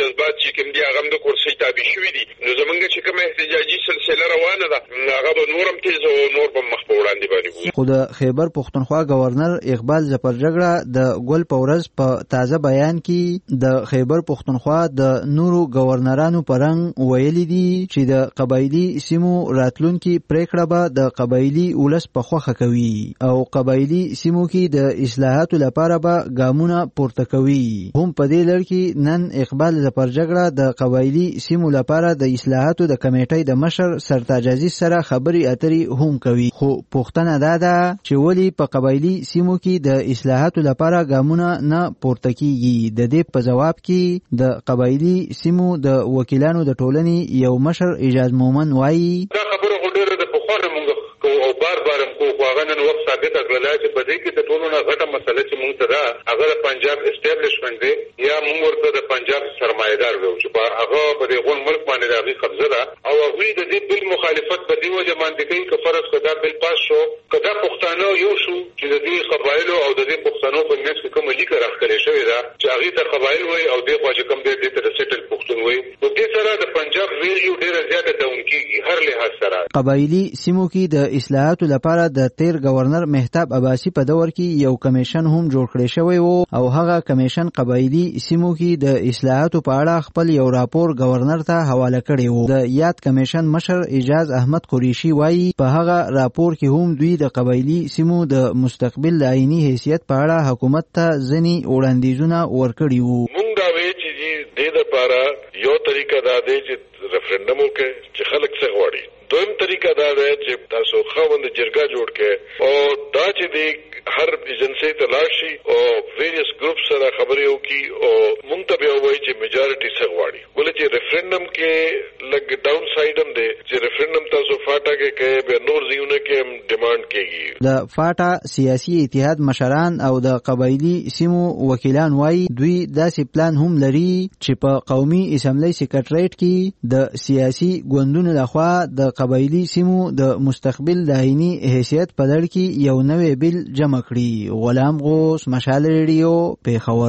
جذبات چې کوم دي هغه د کورسي تابع شوي دي نو زمونږ چې کومه احتجاجي سلسله روانه ده هغه به نورم تیز او نور به مخ په وړاندې باندې خو د خیبر پښتونخوا گورنر اقبال ظفرجګړه د ګل پورز په تازه بیان کې د خیبر پښتونخوا د نورو گورنرانو پرنګ ویلي دي چې د قبایلی سیمو راتلونکي پریکړه به د قبایلی ولس په خوخه کوي او قبایلی سیمو کې د اصلاحاتو لپاره به ګامونه پورته کوي. هم په دې لړ کې نن اقبال ظفرجګړه د قبایلی سیمو لپاره د اصلاحاتو د کمیټې د مشر سرتاج عزیز سره خبري اترې هم کوي. خو پوښتنه دا ده چې ولی په قبایلی سیمو کې د اصلاحاتو لپاره ګامونه نه پورته کیږي. د دې په جواب کې د قبایلی سیمو د وکیلانو د ټولنې یو مشر اجاز مومن وایي دا خبره غوډره د پخوانه مونږ او بار بار کو خواغه نن وخت ثابت کړل چې په دې کې د ټولو نه غټه مسله چې مونږ ته دا هغه د پنجاب اسټابلیشمنت دی یا مونږ ورته د پنجاب سرمایدار وو چې په هغه په دې غون ملک باندې دغه قبضه ده او هغه د دې بل مخالفت په دی وجه باندې کوي چې فرض کړه بل پاس شو کدا پښتانه یو شو چې د دې قبایل او د دې پښتنو په نس کې کوم لیک راخلې شوی دا چې هغه ته قبایل وای او دې خواجه کوم دې ته سیټل پښتون وای په دې سره د پنجاب ویلیو ډیره زیاته دونکي هر لحاظ سره قبایلی سیمو کې د اصلاحاتو لپاره د تیر گورنر مهتاب عباسی په دور کې یو کمیشن هم جوړ کړی شوی وو او هغه کمیشن قبایلی سیمو کې د اصلاحاتو په اړه خپل یو راپور گورنر ته حواله کړی وو. د یاد کمیشن مشر اجاز احمد قریشي وایي په هغه راپور کې هم دوی د قبایلی سیمو د مستقبل آئینی حیثیت په اړه حکومت ته ځینې وړاندیزونه ورکړي وو. مونږ دا وایي چې دې لپاره یو طریقه دا دی چې ریفرندم وکړي چې خلک څه غواړي. دویم طریقه دا ده چې تاسو خوند جرګه جوړ کړئ او دا چې دی هر ایجنسی ته لاړ شي او ویریس ګروپ سره خبرې وکړي او مونږ ته به وایي چې میجارټي څه غواړي. ولې چې ریفرندم کې لګ ډاون سایډ هم دی چې ریفرندم تاسو فاټا کې کوي به نور ځایونه کې هم ډیماند کیږي. د فاټا سیاسي اتحاد مشران او د قبایلی سیمو وکیلان وایي دوی داسې پلان هم لري چې په قومي اسمبلی سیکریټریټ کې د سیاسي ګوندونو لخوا د قبایلی سیمو د مستقبل دایني حیثیت په لړ کې یو نوې بیل جمع کړي. غلام غوث، مشال ریډیو، پیښور.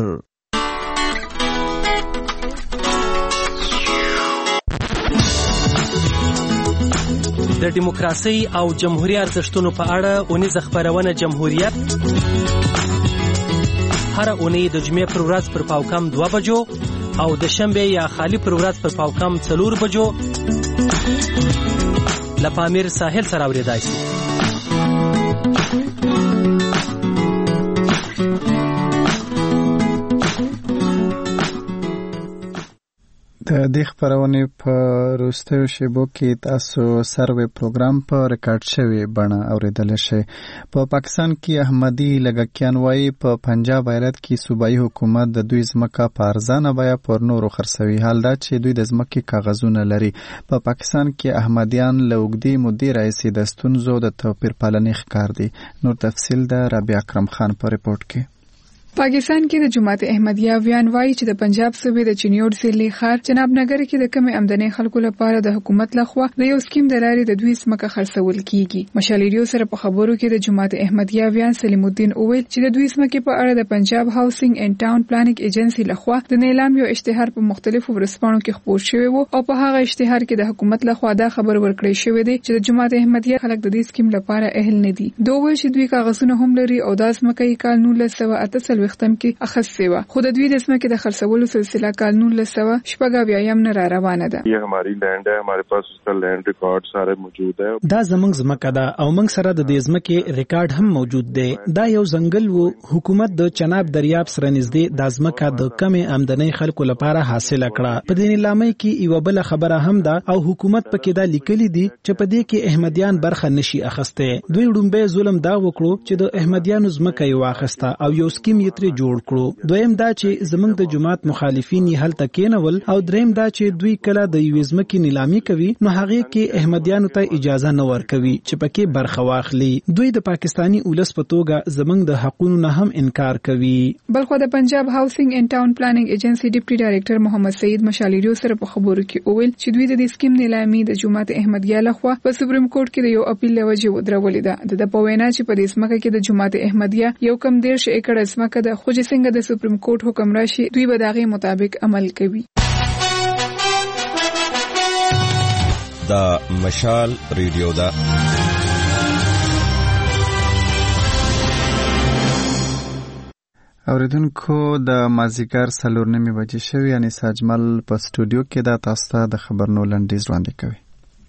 د دیموکراسي او جمهوریت ارزښتونو په اړه اونیزه خبرونه جمهوریت هر اونۍ د جمعې پر ورځ پر پاوکم دوه بجو او د شنبه یا خالی پر ورځ پر پاوکم څلور بجو لپامیر ساحل سره اوریدای شي. د دې خبرونه په وروستیو شیبو کې تاسو سروې پروګرام په ریکارډ شوی بڼه اوریدل شي. په پاکستان کې احمدي لګکیان وایي په پنجاب ایالت کې صوبایي حکومت د دوی ځمکه په ارزانه بیه پر نورو خرڅوي. حال دا چې دوی د ځمکې کاغذونه لري. په پاکستان کې احمدیان له اوږدې مودې راهیسې د ستونزو د توپیر پالنې ښکار دي. نور تفصیل د ربیع اکرم خان په ریپورت کې. پاکستان کې د جماعت احمدیه ویان وایي چې د پنجاب صوبې د چنیوټ ضلع ښار جناب نګر کې د کمې آمدنۍ خلکو لپاره د حکومت لخوا د یو سکیم د لارې د دوی ځمکه خرڅول کیږي. مشال ریډیو سره په خبرو کې د جماعت احمدیه ویان سلیم الدین اویل چې د دوی ځمکې په اړه د پنجاب هاوسینګ اینډ ټاون پلانینګ ایجنسی لخوا د نیلام یو اشتهار په مختلفو ورځپاڼو کې خپور شوی وو او په هغه اشتهار کې د حکومت لخوا دا خبر ورکړی شوی دی چې د جماعت احمدیه خلک د دې سکیم لپاره اهل نه دي. دوی وایي چې دوی کاغذونه هم لري او دا ځمکه یې کال نولس سوه اته څلوېښتم کې اخیستې وه خو د دوی د ځمکې د خرڅولو سلسله کال نولس سوه شپږ اویایم نه را روانه ده. یہ ہماری لینڈ ہے، ہمارے پاس اس کا لینڈ ریکارڈ سارے موجود ہے. دا زمونږ ځمکه ده او موږ سره د دې ځمکې ریکارډ هم موجود دی. دا یو ځنګل وو. حکومت د چناب دریاب سره نږدې د ځمکه د کمې آمدنۍ خلکو لپاره حاصله کړه. په دې نیلامۍ کې یو بل خبره هم ده او حکومت پکې دا لیکلي دي چې په دې کې احمدیان برخه نشي اخیسته. دوی وړومبه ظلم دا وکړو چې د احمدیانو ځمکه یې واخیسته او یو سکیم یې ترې جوړ کړو. دویم دا چې زمونږ د جماعت مخالفین یې هلته کېنول او دریم دا چې دوی کله د یوې ځمکې نیلامي کوي نو هغې کې احمدیانو ته اجازه نه ورکوي چې پکې برخه واخلي. دوی د پاکستانی اولس په توګه زمونږ د حقونو نه هم انکار کوي. بلخو د پنجاب هاوسینګ اینډ ټاون پلانینګ ایجنسی ډیپټي ډایریکټر محمد سعید مشال ریډیو سره په خبرو کې اویل چې دوی د دې سکیم نیلامي د جماعت احمدیه لخوا په سپریم کورټ کې د یو اپیل لوجه ودرولې ده. د په وینا چې په دې ځمکه کې د جماعت احمدیه یو کم دیرش ایکړ ځمکه د خو چې څنګه د سپریم کورټ حکم راشي دوی به دغه مطابق عمل کوي. دا مشال ریډیو دا اوریدونکو د مازیګر څلور نیمې بجې شوې یعنی ساجمل په سټوډیو کې دا تاسو ته د خبرونو لنډیز وړاندې کوي.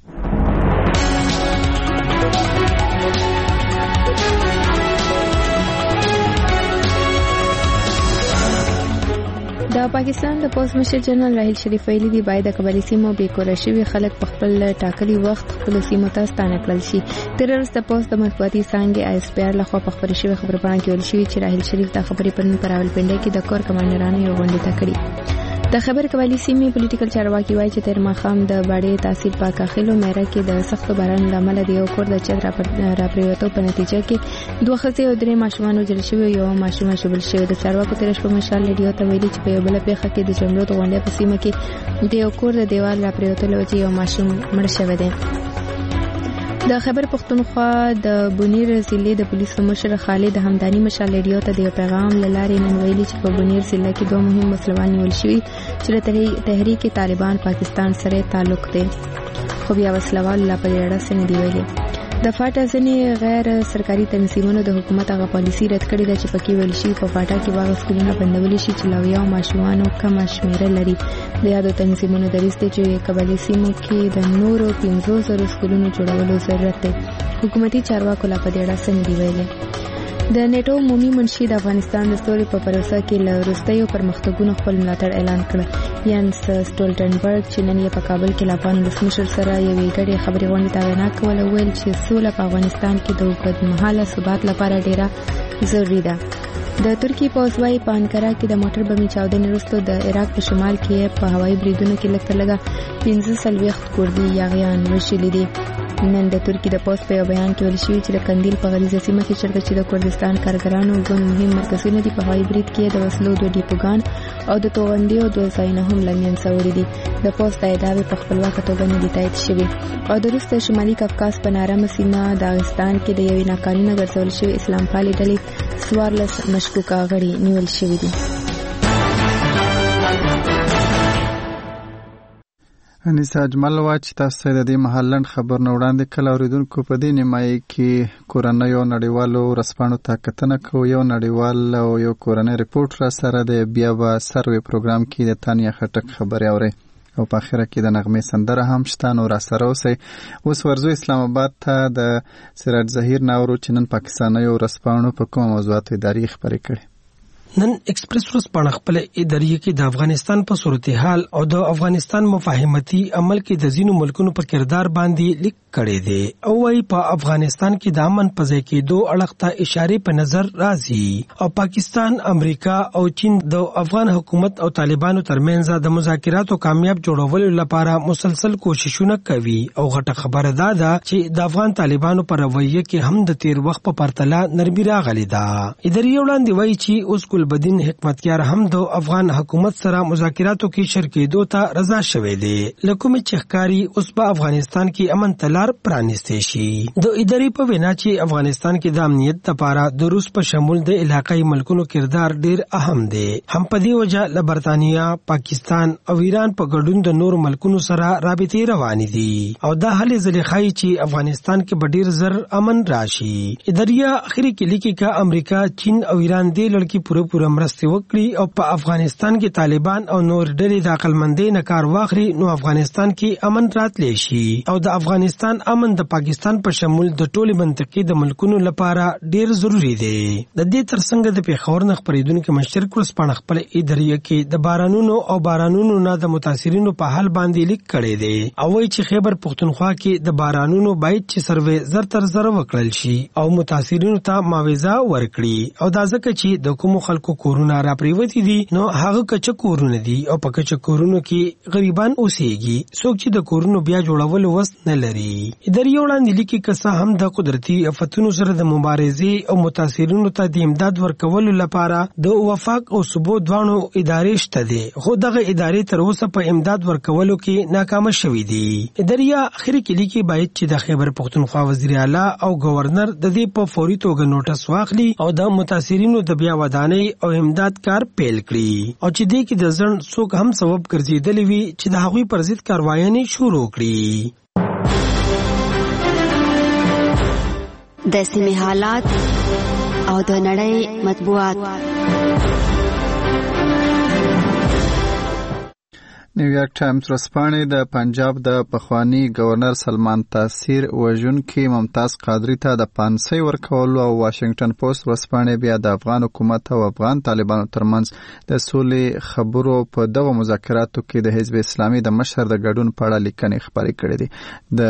د پاکستان د پوز مشر جنرال راحیل شریف ویلي دی باید د قبایلی سیمو بې کوره شوي خلک په خپل ټاکلي وخت خپل سیمو ته ستانه کړل شي. تر اوسه د پوز د مطبوعاتي څانګې آی اس پی آر لخوا په خبرې شوې خبرپاڼه کې ویل شوي چې راحیل شریف دا خبرې پرون په راولپنډۍ کې د کور کمانډرانو یو غونډه ته کړې. د خیبر قبایلی سیمې پولیټیکل چارواکي وایي چې تر ماښام د باډې تحصیل په کاخلو میره کې د سختو باران له امله د یو کور د چت راپریوتو په نتیجه کې دوه ښځې او درې ماشومان وژل شوي او یو ماشوم ژوبل شوی. د چارواکو تېره شپه مشال ریډیو ته ویلي چې په یو بله پیښه کې د جملو د غونډۍ په سیمه کې د یو کور د دیوال راپریوتو له وجې یو ماشوم مړ شوی دی. د خیبر پښتونخوا د بونیر ضلع د پولیسو مشر خالد همدانی مشال ریډیو ته د پیغام له لارې نن ویلي چې په بونیر ضلع کې دوه مهم وسلوال نیول شوي چې د تحریک طالبان پاکستان سره تعلق دی، خو بیا وسلوال لا په اړه څه نه دی ویلي. د فاټا ځینې غیر سرکاري تنظیمونو د حکومت هغه پالیسي رد کړې ده چې پکې ویل شوي په فاټا کې واغ سکولونه بندولی شي چې له اویاو ماشومانو کمه شمېره لري. د یادو تنظیمونو دریځ دی چې قبایلي سیمو کې د نورو پنځو زرو سکولونو جوړولو ضرورت دی. حکومتي چارواکو لا په دې اړه څه نه دی ویلي. د نیټو عمومي منشي د افغانستان د ستوري په پروسه کې له وروستیو پرمختګونو خپل ملاتړ اعلان کړ. یانس سټولټنبرګ چې نن یې په کابل کې له افغان ولسمشر سره یوې ګډې خبرې غونډې ته وینا کوله ویل چې سوله په افغانستان کې د اوږدمهاله ثبات لپاره ډیره ضروري ده. د ترکیې پوځ وايي په انکارا کې د موټر بمي چاودنې وروسته د عراق په شمال کې په هوایي بریدونو کې لږ تر لږه پنځه څلوېښت کردي یاغیان وژلي دي. نن د ترکیې د پوځ په یو بیان کې ویل شوي چې د قندیل په غریزه سیمه کې چېرته چې د کردستان کارګرانو ګوند مهم مرکزونه دي په هوایي برید کې د وسلو دوه ډیپوګان او د توغندیو دوه ځایونه هم له منځه وړي دي. د پوځ دا ادعاوې په خپلواکه توګه نه دي تایید شوي. او د روس د شمالي کافکاز په نارامه سیمه داغستان کې د یوې ناقانونه ګرځول شوې اسلام پالې ډلې څوارلس مشکوکه غړي نیول شوي دي. انیسا اجمل وا چې تاسو د دې محلند خبر نه وړاندې کله اوریدونکو په دې نیمایي کې کورنیو نړیوالو رسپانو ته کتنه کوي. یو نړیوال او یو کورنۍ ریپورت را سره د بیا به سروي پروګرام کې د تانیا خټک خبري اوري او په اخره کې د نغمې سندره هم شته. نو را سره اوسئ. اوس ورځو اسلام آباد ته د سراج ظهیر ناورو چې نن پاکستانیو رسپانو په کوم موضوعاتو اداري خبرې کړي. نن ایکسپریس ورځپاڼه خپل ادارې کې د افغانستان په صورتحال او د افغانستان مفاهمتي عمل کې د ځینو ملکونو په کردار باندې لیک کړي دي او وايي په افغانستان کې د امن په ځای کې دوه اړخ ته اشاره په نظر راځي او پاکستان، امریکا او چین د افغان حکومت او طالبانو ترمنځ د مذاکراتو کامیاب جوړولو لپاره مسلسل کوششونه کوي. او غټه خبره ده چې د افغان طالبانو پر رویه کې هم د تیر وخت په پرتله نرمي راغلي ده. ادارې وړاندې وايي چې اوس ګلبدین حکمتیار هم د افغان حکومت سره مذاکراتو کې شریکېدو ته رضا شوی دی. لکه چې ښکاری اوس په افغانستان کې امن تلار پرانیستې شي. د ادارې په وینا چې افغانستان کې د امنیت لپاره د روس په شمول د علاقايي ملکونو کردار ډیر اهم دی. هم په دې وجه له برتانیا، پاکستان او ایران په ګډون د نور ملکونو سره رابطې روانې دي او دا هلې ځلې ښایي چې افغانستان کې به ډیر زر امن راشي. ادارې اخري کې لیکي چې امریکا، چین او ایران دې لړکی پوره پوره مرسته وکړي او په افغانستان کې طالبان او نور ډلې د عقلمندۍ نه کار واخلي نو افغانستان کې امن راتلی شي او د افغانستان امن د پاکستان په شمول د ټولي منطقې د ملکونو لپاره ډیر ضروری دی. د دې ترڅنګ د پیښور نه خبرېدونکو مشرک ورسپانه خپل ادارې کې د بارانونو او بارانونو نه د متاثرینو په حال باندې لیک کړي دي او وایي چې خیبر پښتونخوا کې د بارانونو باید چې سروې زر تر زر وکړل شي او متاثرینو ته معاوضه ورکړي او دا ځکه چې د کوم خلکو کورونه را پریوتی دي نو هغه کچه کورونه دي او په کچه کورونو کې غریبان اوسېږي څوک چې د کورونو بیا جوړول وس نه لري. ادارې وړاندې لیکي که څه هم د قدرتي آفتونو سره د مبارزې او متاثرینو ته د امداد ورکولو لپاره د وفاق او ثبوت دوانو ادارې شته دي خو دغه ادارې تر اوسه په امداد ورکولو کې ناکامه شوې دي. ادارې اخري کې لیکي باید چې د خیبر پښتونخوا وزیر اعلی او گورنر د دې په فوري توګه نوټس واخلي او د متاثرینو د بیا ودانۍ او امداد کار پیل کړي او چې دې کې د ځن څوک هم سبب ګرځیدلی وي چې د هغوی پر ضد کاروایانې شروع کړي. د سیمې حالات او د نړۍ مطبوعات. نیویارک ټایمز ورځپاڼې د پنجاب د پخوانی گورنر سلمان تاثیر وژونکي ممتاز قادری ته د پانسۍ ورکولو او واشنگټن پوسټ ورځپاڼې بیا د افغان حکومت او افغان طالبانو ترمنځ د سولې خبرو په دغه مذاکراتو کې د حزب اسلامي د مشر د ګډون په اړه لیکنې خپرې کړې دي.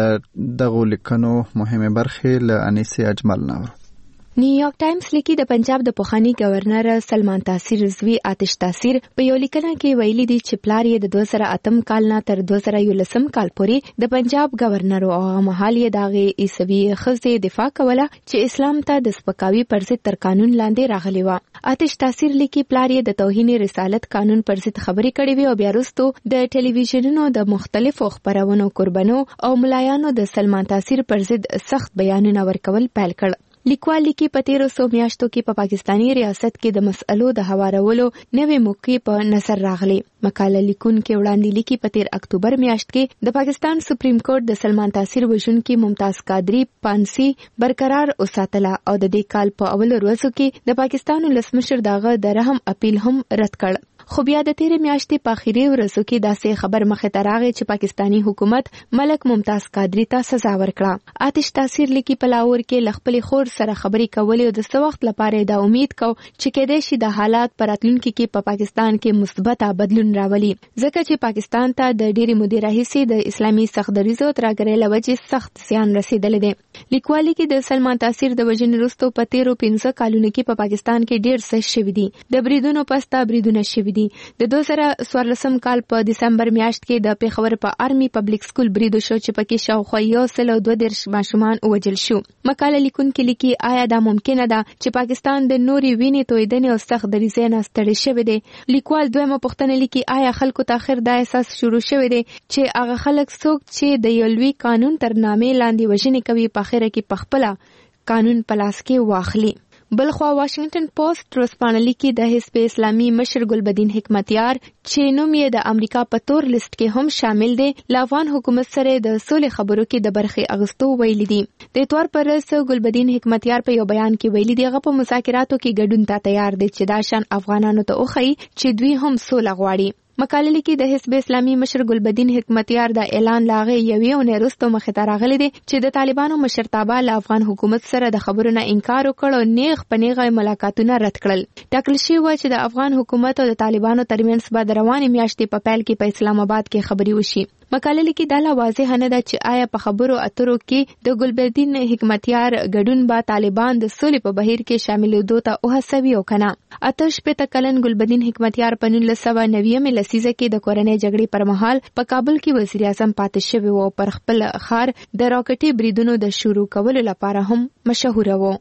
د دغه لیکنو مهمه برخې له انیسې اجمل نور. نیویارک ټایمز لیکي د پنجاب د پخوانی گورنر سلمان تاثیر زوی آتش تاثیر په یو لیکنه کې ویلي دي چې پلار یې د دوه زره اتم کال نه تر دوه زره یولسم کال پورې د پنجاب گورنر او هغه مهال یې دغه عیسوي ښځې دفاع کوله چې اسلام ته د سپکاوي پر ضد تر قانون لاندې راغلی و. آتش تاثیر لیکي پلار یې د توهین رسالت قانون پر ضد خبرې کړې وي او بیا وروسته د ټلویزیونونو د مختلفو خبرونو قربانو او ملایانو د سلمان تاثیر پر ضد سخت بیانونه ورکول پیل کړ. لیکوال لیکي په تیرو څو میاشتو کې په پا پاکستانی ریاست کې د مسئلو د هوارولو نوې موقع په نظر راغلي. مقاله لیکونکي وړاندې لیکي په تیر اکتوبر میاشت کې د پاکستان سپریم کورټ د سلمان تاثیر وژونکي ممتاز قادری پانسي برقرار وساتله او د دې کال په اول ورځو کې د پاکستان ولسمشر دغه د رحم اپیل هم رد کړ. خو بیا د تیرې میاشتې په اخیری ورځو کې داسې خبر مخې ته راغی چې پاکستانی حکومت ملک ممتاز قادری ته سزا ورکړه. آتش تاثیر لیکي په لاهور کې له خپلې خور سره خبرې کولې او د څه وخت لپاره دا امید کو چې کېدای شي د حالات په راتلونکي کې په پاکستان کې مثبت بدلون راولي، ځکه چې پاکستان ته د ډېرې مودې راهیسې د اسلامي سختدریزو ترهګرۍ له وجې سخت زیان رسېدلی دی. لیکوال لیکي د سلمان تاثیر د وژنې وروسته په تیرو پنځه کالونو کې په پاکستان کې ډېر څه شوي دي. د بریدونو پسته بریدونه شوي دي. د دوه زره څوارلسم کال په دسمبر میاشت کې د پیښور په آرمي پبلک سکول برید وشو چې پکې شاوخوا یو سل او دوه دېرش ماشومان ووژل شو. مقاله لیکونکي لیکي آیا دا ممکنه ده چې پاکستان د نورې وینې تویدنې او سخت دریځۍ نه ستړی شوی دی؟ لیکوال دویمه پوښتنه لیکي آیا خلکو ته آخر دا احساس شروع شوی دی چې هغه خلک څوک چې د یو لوی قانون تر نامې لاندې وژنې کوي په اخره کې پخپله قانون په لاس کې واخلي؟ بلخوا واشنگټن پوسټ ورځپاڼه لیکي د حزب اسلامي مشر ګلبدین حکمتیار چې نوم یې د امریکا په تور لیست کې هم شامل دی له افغان حکومت سره د سولې خبرو کې د برخې اغوستو ویلي دي. د اتوار پر ورځ ګلبدین حکمتیار په یو بیان کې ویلي دی هغه په مذاکراتو کې ګډون ته تیار دی چې دا شان افغانانو ته وښيي چې دوی هم سوله غواړي. مقاله لیکي د حزب اسلامي مشر ګلبدین حکمتیار د اعلان لاغې یوې اونۍ وروسته مخې ته راغلی دی چې د طالبانو مشرتابه له افغان حکومت سره د خبرو نه انکار وکړ او نیغ په نیغه ملاقاتونه رد کړل. ټاکل شوي وه چې د افغان حکومت او د طالبانو ترمنځ به د روانې میاشتې په پیل کې په اسلام آباد کې خبرې وشي. مقاله لیکي دا لا واضح نه ده چې آیا په خبرو اترو کې د ګلبدین حکمتیار ګډون به طالبان د سولې په بهیر کې شاملېدو ته وهڅوي او که نه. اته شپېته کلن ګلبدین حکمتیار په نولس سوه نویمې لسیزه کې د کورنۍ جګړې پر مهال په کابل کې وزیر اعظم پاتې شوی و او پر خپل ښار د راکټي بریدونو د شروع کولو لپاره هم مشهوره و.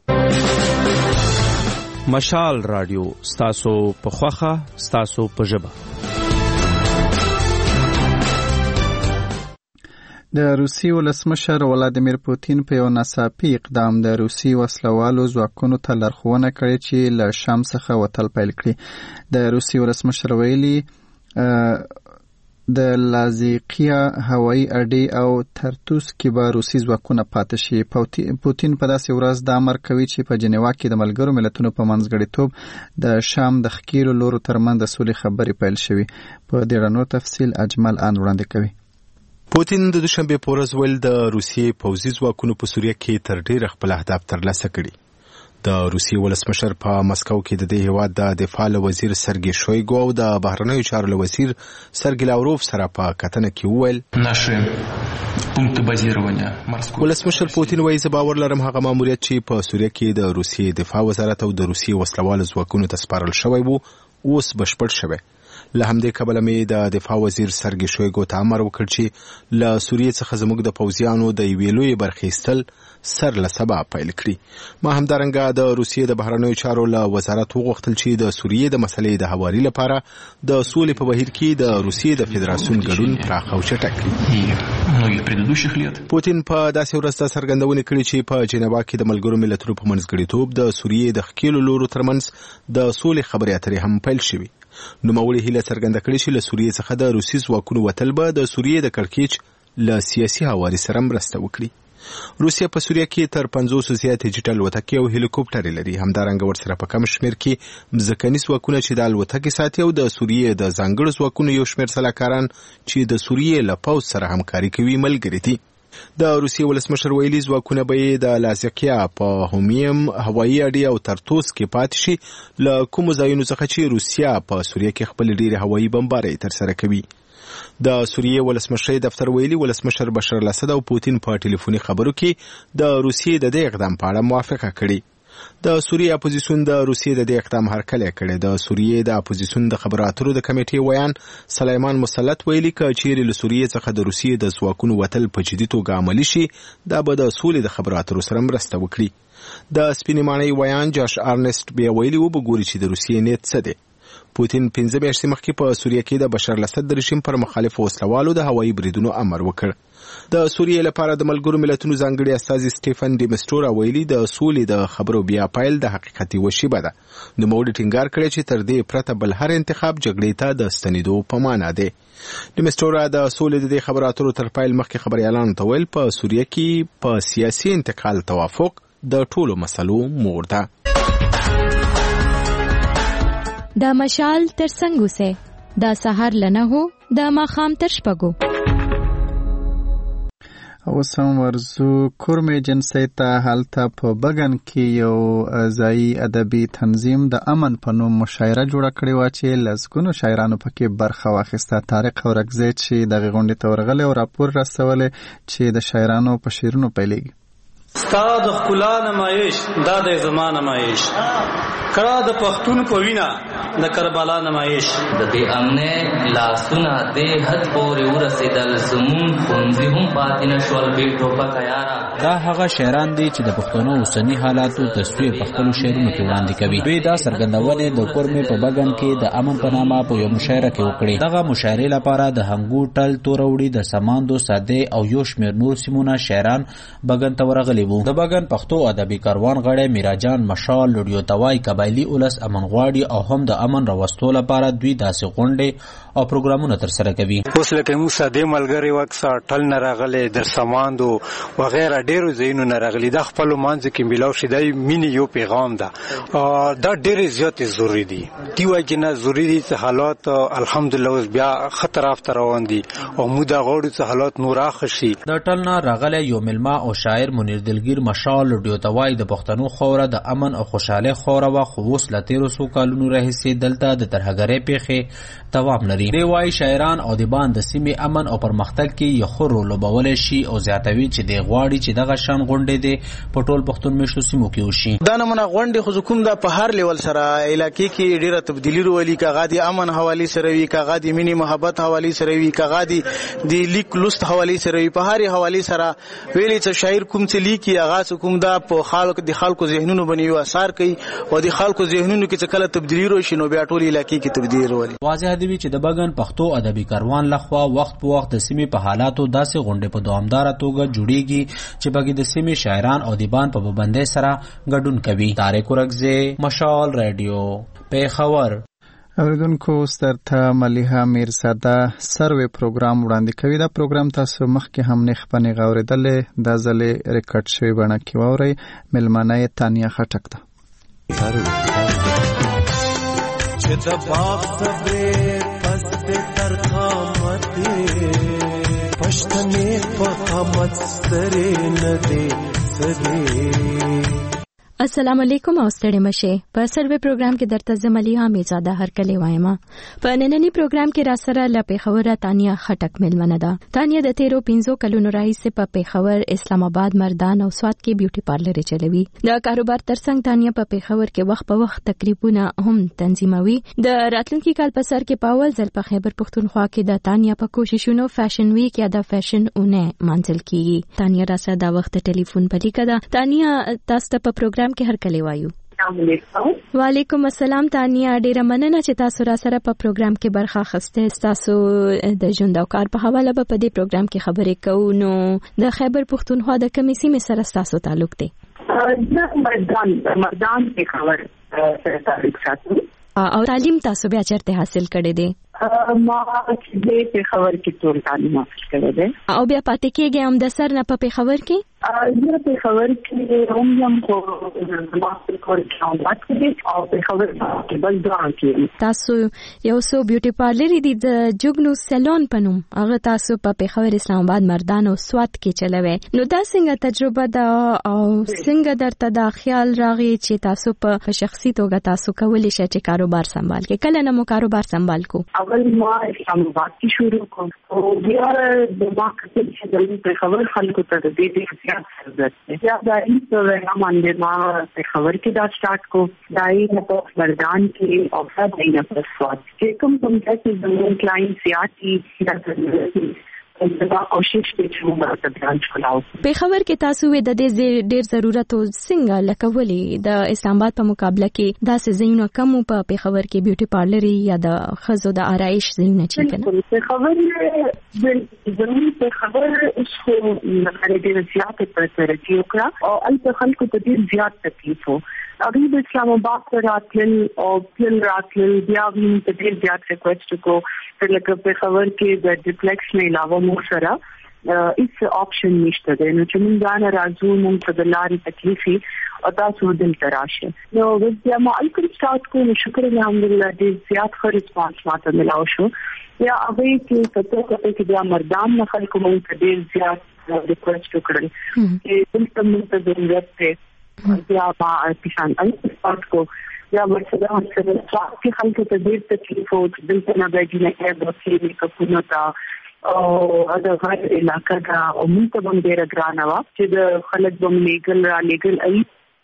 مشال رادیو ستاسو په خوښه ستاسو په ژبه. د روسي ولسمشر ولادیمیر پوتین په یو ناڅاپي اقدام د روسي وسلوالو ځواکونو ته لارښوونه کړې چې له شام څخه وتل پیل کړي. د روسي ولسمشر ویلي د لازیقیا هوایي اډې او ترتوس کې به روسي ځواکونه پاتې شي. پوتین په داسې ورځ دا امر کوي چې په جنیوا کې د ملګرو ملتونو په منځګړیتوب د شام د ښکیلو لورو ترمنځ د سولې خبرې پیل شوي. په دې رانور تفصیل اجمل ان وړاندې کوي. پوتین د دوشنبه په ورځ ویل د روسیې پوځي ځواکونو په سوریه کې تر ډیره خپل اهداف ترلاسه کړي. د روسیې ولسمشر په مسکو کې د دې هیواد د دفاع وزیر سرګی شویګو او د بهرنیو چارو وزیر سرګی لاوروف سره په کتنه کې وویل ولسمشر پوتین وایي زه باور لرم هغه ماموریت چې په سوریه کې د روسیې دفاع وزارت او د روسیې وسلوالو ځواکونو ته سپارل شوی وو اوس بشپړ شوی. له همدې کبله مې د دفاع وزیر سرګی شویګو ته امر وکړ چې له سوریې څخه زموږ د پوځیانو د یوې لویې برخې ایستل سر له سبا پیل کړي. ما همدارنګه د روسیې د بهرنیو چارو له وزارت وغوښتل چې د سوریې د مسلې د هواري لپاره د سولې په بهیر کې د روسیې د فدراسیون ګډون پراخ او چټک کړي. پوتین په داسې ورځ ته څرګندونې کړې چې په جنیوا کې د ملګرو ملتونو په منځګړیتوب د سوریې د ښکیلو لورو ترمنځ د سولې خبرې اترې هم پیل شوي. نوموړي هیله څرګنده کړې چې له سوریې څخه د روسي ځواکونو وتل به د سوریې د کړکېچ له سیاسي هواري سره مرسته وکړي. روسیا په سوریه کې تر پنځوس زیات ډیجیټل وتکې او هلیکوپټر لري. همدارنګه ورسره په کم شمیر کې ځمکني ځواکونه چې د الوتکې ساتي او د سوریه د ځانګړو ځواکونو یو شمیر سلاکاران چې د سوریه له پوځ سره همکاري کوي ملګري دي. د روسیې ولسمشر ویلي ځواکونه به د لازکیا په هومیم هوایي اډې او ترتوس کې پاتې شي، له کومو ځایونو څخه چې روسیا په سوریه کې خپل ډېرې هوایي بمبارۍ ترسره کوي. د سوریې ولسمشر دفتر ویلي ولسمشر بشار الاسد او پوتین په ټلیفوني خبرو کې د روسیې د دې اقدام په اړه موافقه کړې. د سوریې اپوزیسیون د روسیې د دې اقدام هرکلی کړی. د سوریې د اپوزیسیون د خبرو اترو د کمیټې ویان سلیمان مسلط ویلي که چیرې له سوریې څخه د روسیې د ځواکونو وتل په جدي توګه عملي شي، دا به د سولې د خبرو اترو سره مرسته وکړي. د سپینې ماڼۍ ویان جاش آرنسټ بیا ویلي وبګوري چې د روسیې نیت څه دی. پوتین پنځه میاشتې مخکې په سوریه کې د بشار الاسد د رژیم پر مخالف وسلوالو د هوایي بریدونو امر وکړ. د سوریې لپاره د ملګرو ملتونو ځانګړي استازي سټیفن ډي مسټورا ویلي د سولې د خبرو بیا پایل د حقیقتي وشیبه ده. نوموړي ټینګار کړی چې تر دې پرته بل هر انتخاب جګړې ته د ستنېدو په معنا دی. ډي مسټورا د سولې د دې خبرو اترو تر پایل مخکې خبريالانو ته ویل په سوریه کې په سیاسي انتقال توافق د ټولو مسلو مور ده. دا مشال تر څنګه سه دا سحر لنه هو دا ماخام تر شپګو. اوسم ورزو کورم جنسي ته هلته په بغن کې یو ځای ادبي تنظیم د امن په نوم مشاعره جوړه کړې و چې لزګونو شاعرانو پکې برخه واخیسته. طارق اورګزی چې د غونډې ته ورغلی او راپور رسولې چې د شاعرانو په شعرونو پیلېږي. ستا د ښکلا نمایش دا د زما نمایش کړه د پښتون په وینا د کربلا نمایش د دې امنه لاسونه د حد پورې ورسېدل زمون خونځي هم پاتې نشول به ټوپک یارا. دا هغه شاعران دي چې د پښتنو اوسنی حالاتو تصویر په خپل شعرونو کې وړاندې کوي. دوی دا څرګندونه د کورمې په بغن کې د امن په نامه په یو مشاعره کې وکړي. دغه مشاعره لپاره د هنګو ټل توروړي د سماندو ساده او یو شمېر نور سیمونه شاعران بغن ته ورغلي وو. د بغن پښتو ادبي کاروان غړی میراجان مشال لوډیو توای قبایلی اولس امن غواړي او هم د امن راوستلو لپاره دوی داسې غونډې او پروګرامونه ترسره کوي. اوس لکه موږ ساده ملګری وکسا ټل نه راغلي در سماندو وغیرہ ډیرو ځایونو نه راغلي. د خپل مانځ کې ملاو شي د مینې یو پیغام ده. دا ډېر زیات ضروری دي. دی وایي نه ضروری دي چې حالات الحمدلله اوس بیا خطر افته روان دي او موږ د غوړو چې حالات نور اخشي. د ټل نه راغلي یو ملما او شاعر منیر دلګیر مشال لوډیو توای د پښتنو خوره د امن او خوشاله خوره وا خو اوس ل تیرو سو کالونو راهیسې دلته د ترهګرۍ پیښې دوام لري. دی وایي شاعران او د باند د سیمې امن او پرمختګ کې یو خورو لوبول شي او زیاتوي چې د غواړي چې دغه شان غونډې دي په ټول پښتون میشتو سیمو کې وشي. دا نمونه غونډې خو کوم د په هر لیول سره علاقې کې ډیره تبدیلی وروړي. کاغه د امن حواله سره وی، کاغه د مینې محبت حواله سره وی، کاغه د لیک لوست حواله سره وی. په هر حواله سره ویلي چې شاعر کوم څه لیکي هغه کوم دا په خلکو د خلکو ذهنونو باندې یو اثر کوي او د خلکو ذهنونو کې چې کله تبدیلی راشي نو بیا ټول علاقې کې تبدیلی وروړي. واضح دی چې د بغن پښتو ادبي کاروان لخوا وخت په وخت د سیمې په حالاتو داسې غونډې په دوامدار توګه جوړیږي چې بګي د سیمې شاعران او دیبان په پابندۍ سره ګډون کوي. طارق اورګزی مشال رادیو پیښور. اوریدونکو سترته ملیحه میرزاده سروې پروګرام وړاندې کوي. دا پروګرام تاسو مخکې هم نه خپنې غوړېدلې د ځلې ریکارډ شوی بڼه کې واورئ. ملمنه تانیا خټک ده. چې د باغ صبرې پس د ترخامتې پښتنې په قامت سترې نه دې سدې. السلام علیکم او ستړي مشه. په سروې پروګرام کې درته زملیحه میرزاده هرکلی وایم. په نننی پروګرام کې را سره ل پیښور تانیا خټک ملمنه ده. تانیا د تیرو پنځو کلونو راهیسې په پیښور، اسلام آباد، مردان او سوات کې بیوټي پارلر چلوي. د کاروبار ترڅنګ تانیا په پیښور کې وخت په وخت تقریبونه هم تنظیموي. د راتلونکي کال په سر کې په اول ځل په خیبر پښتونخوا کې د تانیا په کوششونو فیشن ویک یا د فیشن اونه منځل کیږي. تانیا را سره د وخت ټلیفون په لیکه ده. تانیا تاسو ته په پروګرام کې هر کلی وایو. وعلیکم السلام تانیا، ډیره مننه چې تاسو را سره په پروګرام کې برخه اخیسته. تاسو د ژوند او کار په حواله به په دې پروګرام کې خبرې کوو. نو د خیبر پښتونخوا د کومې سیمې سره تاسو تعلق دی؟ د مردان مردان کې خبر سره تعلق ساتو. او تعلیم تاسو بیا چیرته حاصل کړی دی؟ ما چې په خبر کې ټول تعلیم حاصل کړی دی. او بیا پاتې کېږئ هم د سر نه په خبر کې؟ زه په خبر کې هم یم خو ماستر کور کې بات کوي او په خبر کې بل ځان کې تاسو یو سو بیوټي پارلر دی د جوګنو سالون پنوم هغه تاسو په پیښور اسلام آباد مردان او سوات کې چلوي نو دا څنګه تجربه ده او څنګه درته دا خیال راغی چې تاسو په شخصي توګه تاسو کولی شئ چې کاروبار سمبال کې کله نو کاروبار سمبال کو اول ما اسلام آباد کې شروع کوم او بیا د مارکیټ چې د پیښور خلکو ته د دې یا دا هیڅ باندې ما په خبر کې دا سٹارټ کو دای نه په مردان کې او صاحب نه په سواد چې کوم کوم چې د کلاینټ سیاتی دا دا کوشش کوي چې موږ ته برانچ کلاو په خبر کې تاسو د دې ډېر ضرورت او څنګه لکولې د اسلام آباد په مقابله کې دا څه زینو کم په په خبر کې بیوټي پارلر یا د خزو د آرایش زینو چې کنه په خبر د زموږ په خبر اوسو د دې زیات په ترتیب وکړه او البته خلکو ته ډېر زیات تکلیف وو اغه د اسلام آباد ته راتل او پل راتل بیا هم ته ډېر زیات ریکوست کو چې لکه په خبر کې د ډیپلیکس نه علاوه مو سره هیڅ آپشن نشته دی نو چې موږ ځان راځو موږ ته د لارې تکلیفي او تاسو دلته راشئ نو بیا ما الکل سٹارټ کو شکر الحمدلله ډېر زیات ښه ریسپانس ماته ملاو شو یا هغه کې کته کته کې بیا مردان نه خلکو موږ ته ډېر زیات ریکوست وکړل چې دلته موږ ته ضرورت دی بیا ما پېښان الکل سٹارټ کو یا ورسره ورسره چې خلکو ته ډېر تکلیف او دلته نه باندې نه کېږي د کې کپونو ته او دا غیر علاقه دا او موږ ته هم ډېر ګرانه وه چې د خلک به لیګل را لیګل ای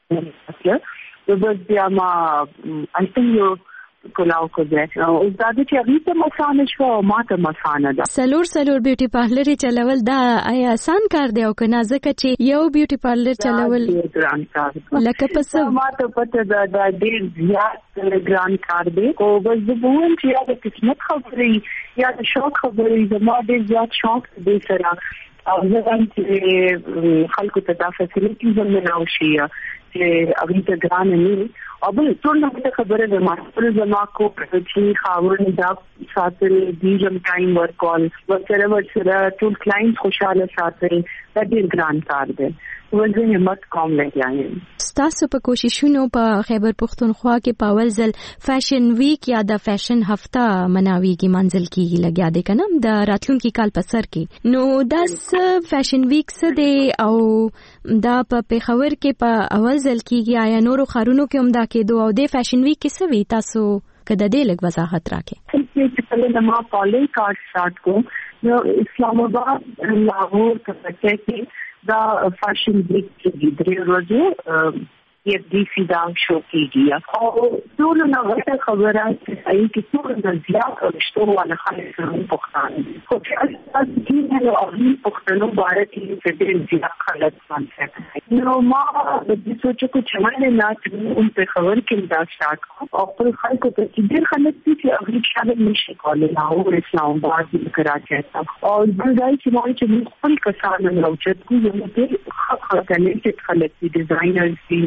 نو بس بیا ما الته یو کلاو کو ده او دا چې هغه ته مسانه شو او ما ته مسانه ده سلور سلور بیوټي پارلر چلول دا آیا آسان کار دی او کنه ځکه چې یو بیوټي پارلر چلول ګران کار لکه پس ما ته پته ده دا ډېر زیات ګران کار دی او بس د بوون چې یا د قسمت خبرې یا د شوق خبرې زما ډېر زیات شوق دی سره او زه هم چې خلکو ته دا فیسیلیټیز هم ملاو شي چې هغه ته ګران نه او بل ټول نه خبره ده ما خپل زما کو چې خاور دا ساتل دي جم ټایم ورکول ورسره ورسره ټول کلاینټ خوشاله ساتل دا ډېر ګران کار دی ولې همت کوم لګیایم تاسو په کوششونو په خیبر پختونخوا کې په اول ځل فیشن ویک یا د فیشن هفته مناويږي منځل کېږي لګیا دی کنه د راتلونکي کال په سر کې نو دا فیشن ویک څه دی او دا په پیښور کې په اول ځل کېږي آیا نورو خارونو کې هم دا کېدو او د فیشن ویک کې څه وی تاسو کده دې لږ وضاحت راکې چې کله ما پالی کارت سٹارټ کو نو اسلام آباد لاهور کې کې دا فیشن ویک کې درې ورځې یو ډي سي دا شو کېږي او ټول نو غټه خبره چې ای کې ټول د زیات رښتو ولا خلک سره پوښتنه خو چې تاسو کې نو اړین پوښتنه باره کې چې ډېر زیات خلک څنګه نو ما د دې سوچ کو چې ما نه ناتري اون په خبر کې دا سٹارټ کو او په خلکو ته چې ډېر خلک چې هغه شامل نشي کولای لاهور اسلام آباد کراچي او بلځای چې ما چې خپل کسان نه راوچت کو یو ډېر خلک چې خلک دي ډیزاینرز دي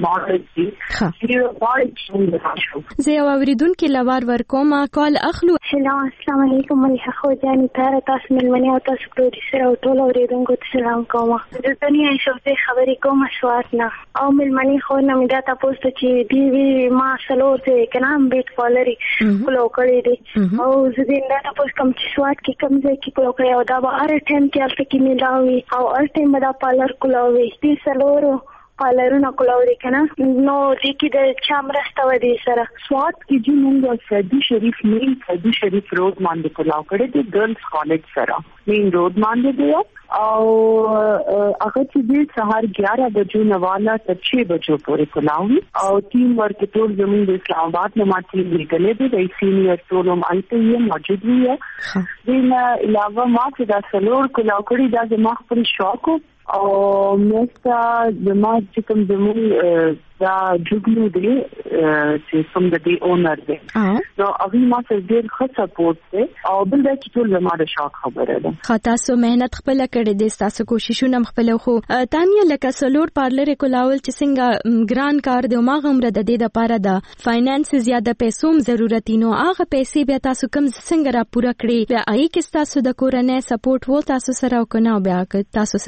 زه یو اوریدونکو لوار ورکوم کال اخلو هلو السلام علیکم مليحه خو جاني تاره تاسو ملمنه او تاسو پروډوسر او ټول اوریدونکو ته سلام کوم د دنیا شوته خبرې کوم شوات نه او ملمنه خو نه مې دا تاسو ته چې دی وی ما سلور ته کنام بیت فالري کلو کړی دي او زه دې دا تاسو کوم چې شوات کې کوم ځای کې کلو کړی او دا به ار ټیم کې الته کې ملاوي او ار ټیم دا پالر کلووي دې سلور پالرونه کلاوي کنه نو دې کې د چامرسته و دي سره سوات کې چې موږ سعدي شریف مین سعدي شریف روډ باندې کلاو کړی دی ګرلز کالج سره مین روډ باندې دی او هغه چې د سهار ګیارہ بجو نواله تر چھ بجو پورې کلاوي او ټیم ورک ټول زموږ د اسلام آباد نه ماتي لګلې دي د سینیئر ټول هم الته یې موجود وي دین علاوه ما چې دا سلور کلاو کړی دا زما خپل شوق او مستا زما چې کوم زموږ دا جوګلو دی چې کوم د دې اونر دی نو هغه ما ته ډېر ښه سپورټ دی او بل دا چې ټول زما د شوق خبره ده خو تاسو مهنت خپل کړی دي تاسو کوششونه خپل خو تانیا لکه سلور پارلر کولاول چې څنګه ګران کار دی ما غمره د دې لپاره د فاینانس زیاده پیسوم ضرورت نو هغه پیسې بیا تاسو کم څنګه را پوره کړی بیا آی کې تاسو د کورنۍ سپورټ وو تاسو سره وکنه بیا تاسو سره قرضه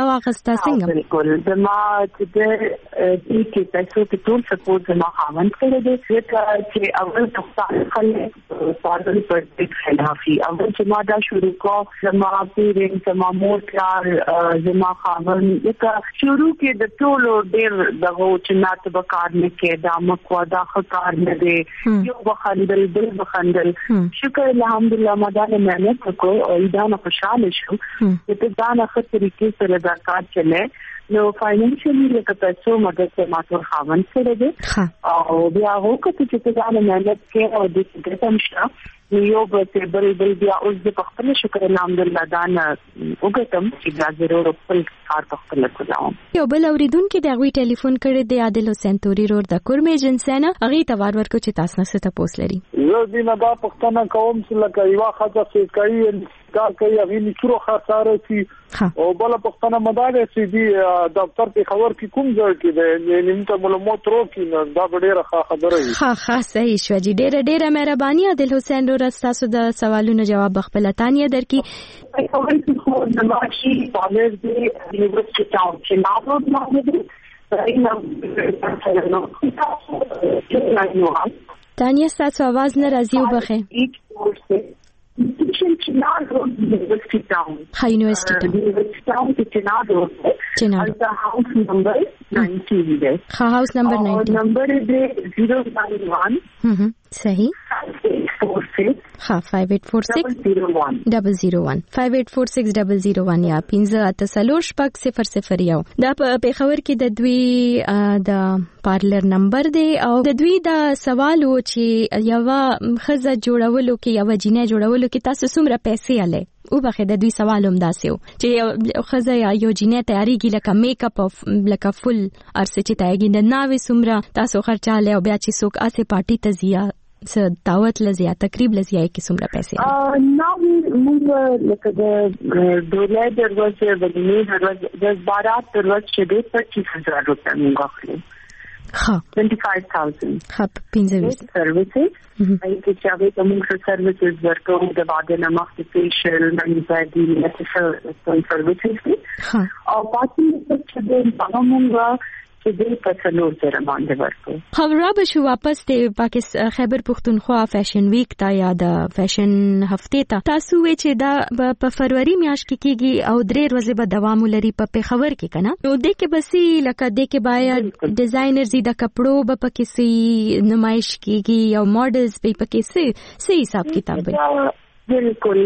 واغستا څنګه؟ بالکل زما چې د دې کې پیسو کې ټول سپورټ زما خاوند کړی دی چې اول تخصص خلک پارل پر دې خلافي اول چې ما دا شروع کو زما پیرین زما مور کار زما خاوند دا شروع کې د ټول ډېر دغه چې نات به کار نه کې دا مکو دا کار نه دی یو بخندل بل بخندل شکر الحمدلله ما دا مهنت وکړ او دا نه خوشاله شو چې دا نه خپل طریقې سره دا کار چلے نو فاینانشلی لکه پیسو مدد ته ماته خاوند سره دی او بیا وکړه چې دا نه مهنت کې او د دې تمشا یو به بل بل بیا اوس د خپل شکر الحمدلله دا نه وګټم چې دا ضرور خپل کار خپل کوم یو بل اوریدونکو د غوي ټلیفون کړی دی عادل حسین توري رور د کورمې جنسانه هغه ته وار ورکو چې تاسو نه ست پوس لري یو دینه دا پښتنه کوم چې لکه یو خاطر چې کوي دا کوي هغه نشو خساره شي او بل پښتنه مدار چې دی دفتر په خبر کې کوم ځای کې دی نیم ته معلومات ورکړي نو دا ډیره خبره وي ها ها صحیح شو جی ډیره ډیره مهرباني عادل حسین رور تاسو د سوالونو جواب خپل تانیه درکې خبر کې خو د ماشي کالج دی یونیورسيټي ټاون چې ناوډ ماده تانیه تاسو आवाज نه راځي وبخه Chenab Road, University Town. High University Town. University Town to Chenab Road. Chenab. The house number ninety is. Ha, house number ninety. Number is zero nine one. हम्म सही. Five eight four six. हाँ five eight four six. Double zero one. Double zero one. Five eight four six double zero one या पिंज़ा अतसलोर शपक सिफर सिफर याव. दा पे खबर की दद्वी दा पार्लर नंबर दे और दद्वी दा सवाल हो ची यावा खज़ा जोड़ावलो की यावा जिने जोड़ावलो की तासु सुमरा पैसे आले. او بخې د دوی سوال هم داسې و چې خزه یا یو جنې تیاریږي لکه میک اپ او لکه فل ارسه چې تایګي نه ناوي سمره تاسو خرچاله او بیا چې څوک اسه پارټي ته زیات س دعوت لزیا تقریب لزیا کې سمره پیسې ا نو موږ لکه د دولت دروازه باندې دروازه د بارات دروازه چې د پچیس هزار روپیا موږ اخلو ها twenty-five thousand ها پنځه سرویسزای کی چاوي کوم سرویسز ورکو د باندې نمخ فیشل منځدي نسل سرویسز ها او پاتې چې د پامونګه چې د پسلور سره باندې ورکو خبره به شو واپس د پاکستان خیبر پختونخوا فیشن ویک تا یا د فیشن هفته ته تاسو وی چې دا په فروری میاشت کې کیږي او درې ورځې به دوام لري په پیښور کې کنه نو د کې بسي لکه د کې باید ډیزاینرز د کپړو به پکې سي نمائش کیږي او ماډلز به پکې سي سي حساب کتاب به بالکل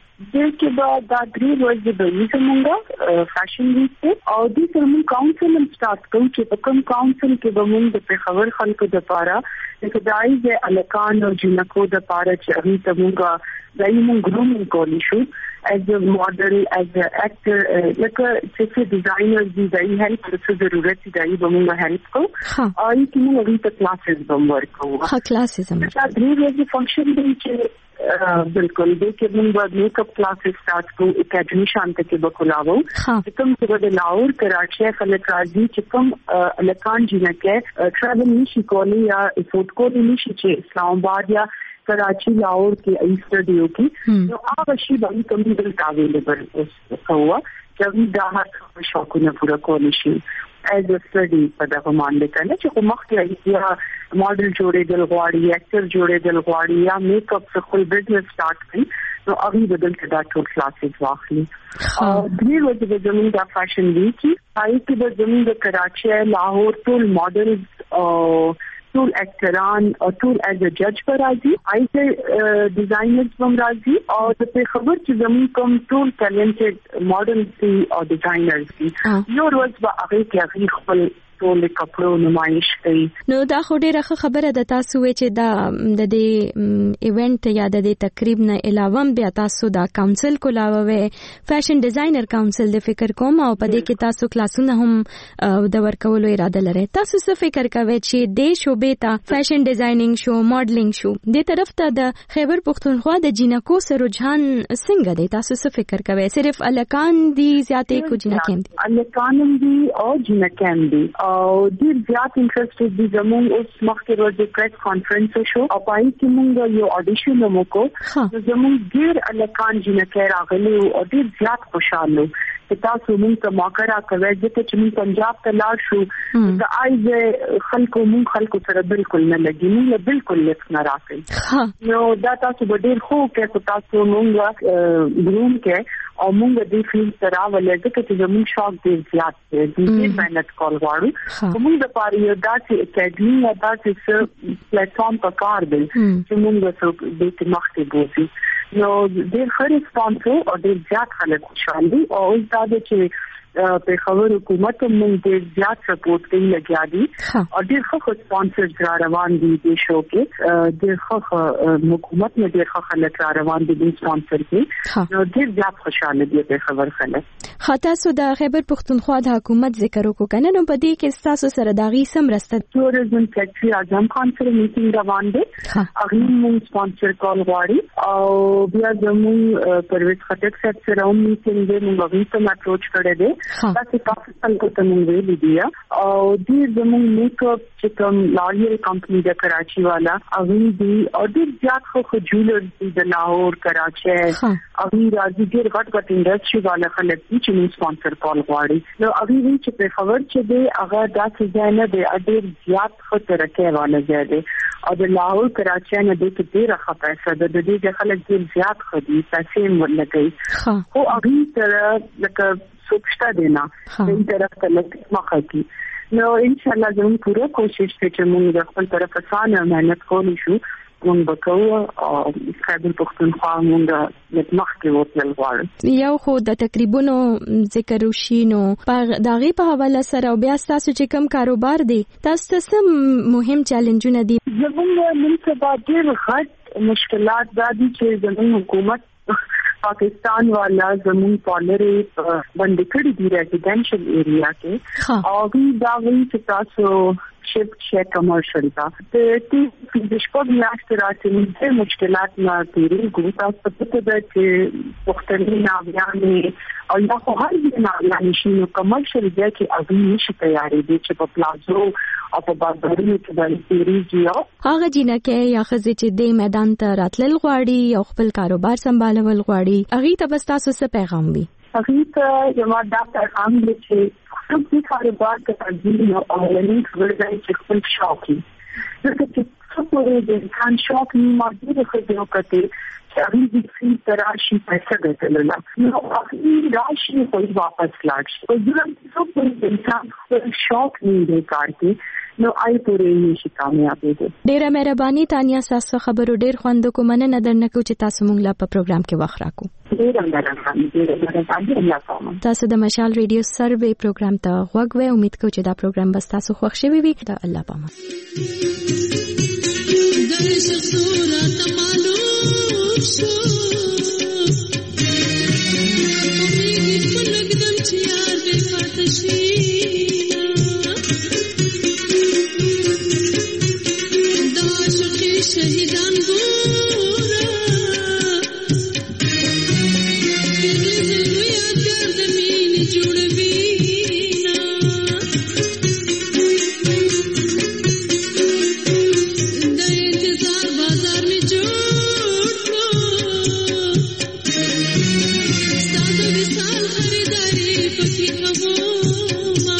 دل کې به دا درې ورځې به یې زمونږه فیشن ویک ته او د زمون کاونسل هم سٹارټ کوم چې په کوم کاونسل کې به موږ د پیښور خلکو د پاره د دای د الکان او جنکو د پاره چې هغه ته موږ دای موږ ګرومینګ کولی شو as a model as a actor لکه چې ډیزاینر دی دای هیلپ څه ضرورت دی دای به موږ هیلپ کو او یې موږ هغه ته کلاسز به ورکو ها کلاسز هم دا درې ورځې فنکشن دی چې بالکل د کې موږ میک اپ کلاسز سٹارټ کو اکیډمي شانته کې بکولاو چې کوم چې د لاهور کراچي خلک راځي چې کوم الکان جنکه ټریول نشي کولی یا افورد کولی نشي چې اسلام آباد یا کراچی لاهور کې ایستډیو کې نو هغه شی باندې کوم ډول اویلیبل اوس هوا چې دا هغه شوقونه پوره کولی شي as a study په دغه باندې کنه چې کوم مخکې یا ماډل جوړېدل غواړي اکټر جوړېدل غواړي یا میک اپ څخه خپل بزنس سٹارټ کړي نو هغه بدل کې دا ټول کلاسز واخلي او دې وجه د زموږ د فیشن ویک هاي کې د زموږ د کراچي لاهور ټول ماډلز او ټول اکټران او ټول ایز ا جج پر راځي ایسه ډیزاینرز هم راځي او د خبر چې زموږ کوم ټول ټیلنټډ ماډلز او ډیزاینرز دي یو ورځ به هغه کې هغه خپل ټول کپړو نمائش کوي نو دا خو ډیره خبره ده تاسو چې دا د دې ایونت یا د دې تقریب نه علاوه بیا تاسو دا کونسل کولاوي فیشن ډیزاینر کونسل د فکر کوم او په دې کې تاسو کلاسونه هم د ورکولو اراده لرئ تاسو څه فکر کوئ چې د شوبې ته فیشن ډیزاینینګ شو ماډلینګ شو د طرف ته د خیبر پختونخوا د جنکو سره رجحان څنګه دی تاسو څه فکر کوئ صرف الکان دي زیاتې کو جنکان دي الکان دي او جنکان دي او ډیر زیات انټرست دي زموږ اوس مخکې ورځ د پریس کانفرنس شو او پای کې موږ یو اډیشن وکړو زموږ ډیر الکان جنکه راغلي او ډیر زیات خوشاله چې تاسو موږ ته موقع راکوي چې موږ پنجاب ته لاړ شو د آیز خلکو موږ خلکو سره بالکل نه لګي موږ بالکل لکه نه راکړي نو دا تاسو ډېر خو کې تاسو موږ ګروم کې او موږ د فیلډ سره ولې چې زموږ شاک دې زیات دی د مهنت کول غواړو موږ د پاره یو داسې اکیډمي یا داسې پلیټ فارم په کار دی چې موږ څو د مخکې بوزي نو ډېر ښه ریسپانس او ډېر زیات خلک خوشاله دي او دا چې په خبرو حکومت موږ ډېر زیات سپورټ کوي لګیا دي او ډېر ښه سپانسرز را روان دي د شو کې ډېر ښه حکومت نه ډېر ښه خلک را روان دي د سپانسر کې نو ډېر زیات خوشاله دي په خبر خلک خاطر سو د خیبر پختونخوا د حکومت ذکر وکړ کنه نو په دې کې تاسو سره داغي سم رسته ټوریزم سیکرټری اعظم خان سره میټینګ روان دي هغه موږ سپانسر کول غواړي او بیا زموږ پرویز خټک سره هم میټینګ دی موږ هغه ته اپروچ کړی دی تاسو تاسو څنګه ته موږ ویلي دي او دې زموږ میک اپ چې کوم لایل کمپنی د کراچي والا هغه دي او ډېر زیات خو جولر دي د لاهور کراچي هغه راځي ډېر غټ غټ انډستری والا خلک چې موږ سپانسر کول غواړي نو هغه وی چې په خبر چې دی هغه داسې ځای نه دی ډېر زیات خو ترکه والا ځای دی او د لاهور کراچي نه د ډېر ښه پیسې د دې د خلک ډېر زیات خدي پیسې ورلګي خو هغه تر لکه سوچتا دینا دې طرف ته لږ مخه کی نو ان شاء الله زموږ پوره کوشش کوي چې موږ د خپل طرف څخه مهنت کولی شو موږ وکړو او خیبر پختونخوا موږ د مخ کې وتل غواړو یو خو د تقریبونو ذکر وشي نو داغي په حواله سره بیا تاسو چې کوم کاروبار دی تاسو څه مهم چیلنجونه دي زموږ نن سبا ډېر غټ مشکلات دي چې زموږ حکومت پاکستان والا زمون پالری بند کړی دی ریزیډنشل ایریا کې او دا وی چې تاسو شفت شي کمرشل تا ته چې د شپږ میاشتې راځي مشکلات نه تیری ګو تاسو په دې چې وختنی ناویانې او دا خو هر دې ناویانې شي نو کمرشل دی چې اغه نشي تیاری دي چې په پلازو او په بازارونو کې باندې تیریږي هغه جنکه یا خزه چې د میدان ته راتلل غواړي او خپل کاروبار سمبالول غواړي هغه ته بس تاسو څه پیغام وي هغه ته یو دا پیغام دی چې خپل دې کاروبار ته ترجیح او اولنی خبره دی چې خپل شوقي ځکه چې څومره د انسان شوق نه ماده خو دې وکړي چې هغه دې فی تراشي پیسې ګټل نو هغه راشي په واپس لاړ شي او ځکه څومره د انسان خپل شوق نه دی کار کې نو آی پورې نشي کامیابې دي ډیره مهرباني تانیا تاسو خبرو ډیر خوند کو مننه درنه کو چې تاسو مونږ لا په پروګرام کې وخت راکو ډیره مهرباني ډیره مهرباني الله تعالی تاسو د مشال ریډیو سروې پروګرام ته غوږ وې امید کوم چې دا پروګرام بس تاسو خوښ شوي وي ته الله پامان درش صورت معلوم شو امید په لګدم چې یار به پاتې شي شهیدان ګورا کله زلو یادګار د مینې جوړوي نا د انتظار بازار می جوړ کړو ستاسو وصال خریداري پکې کوو ما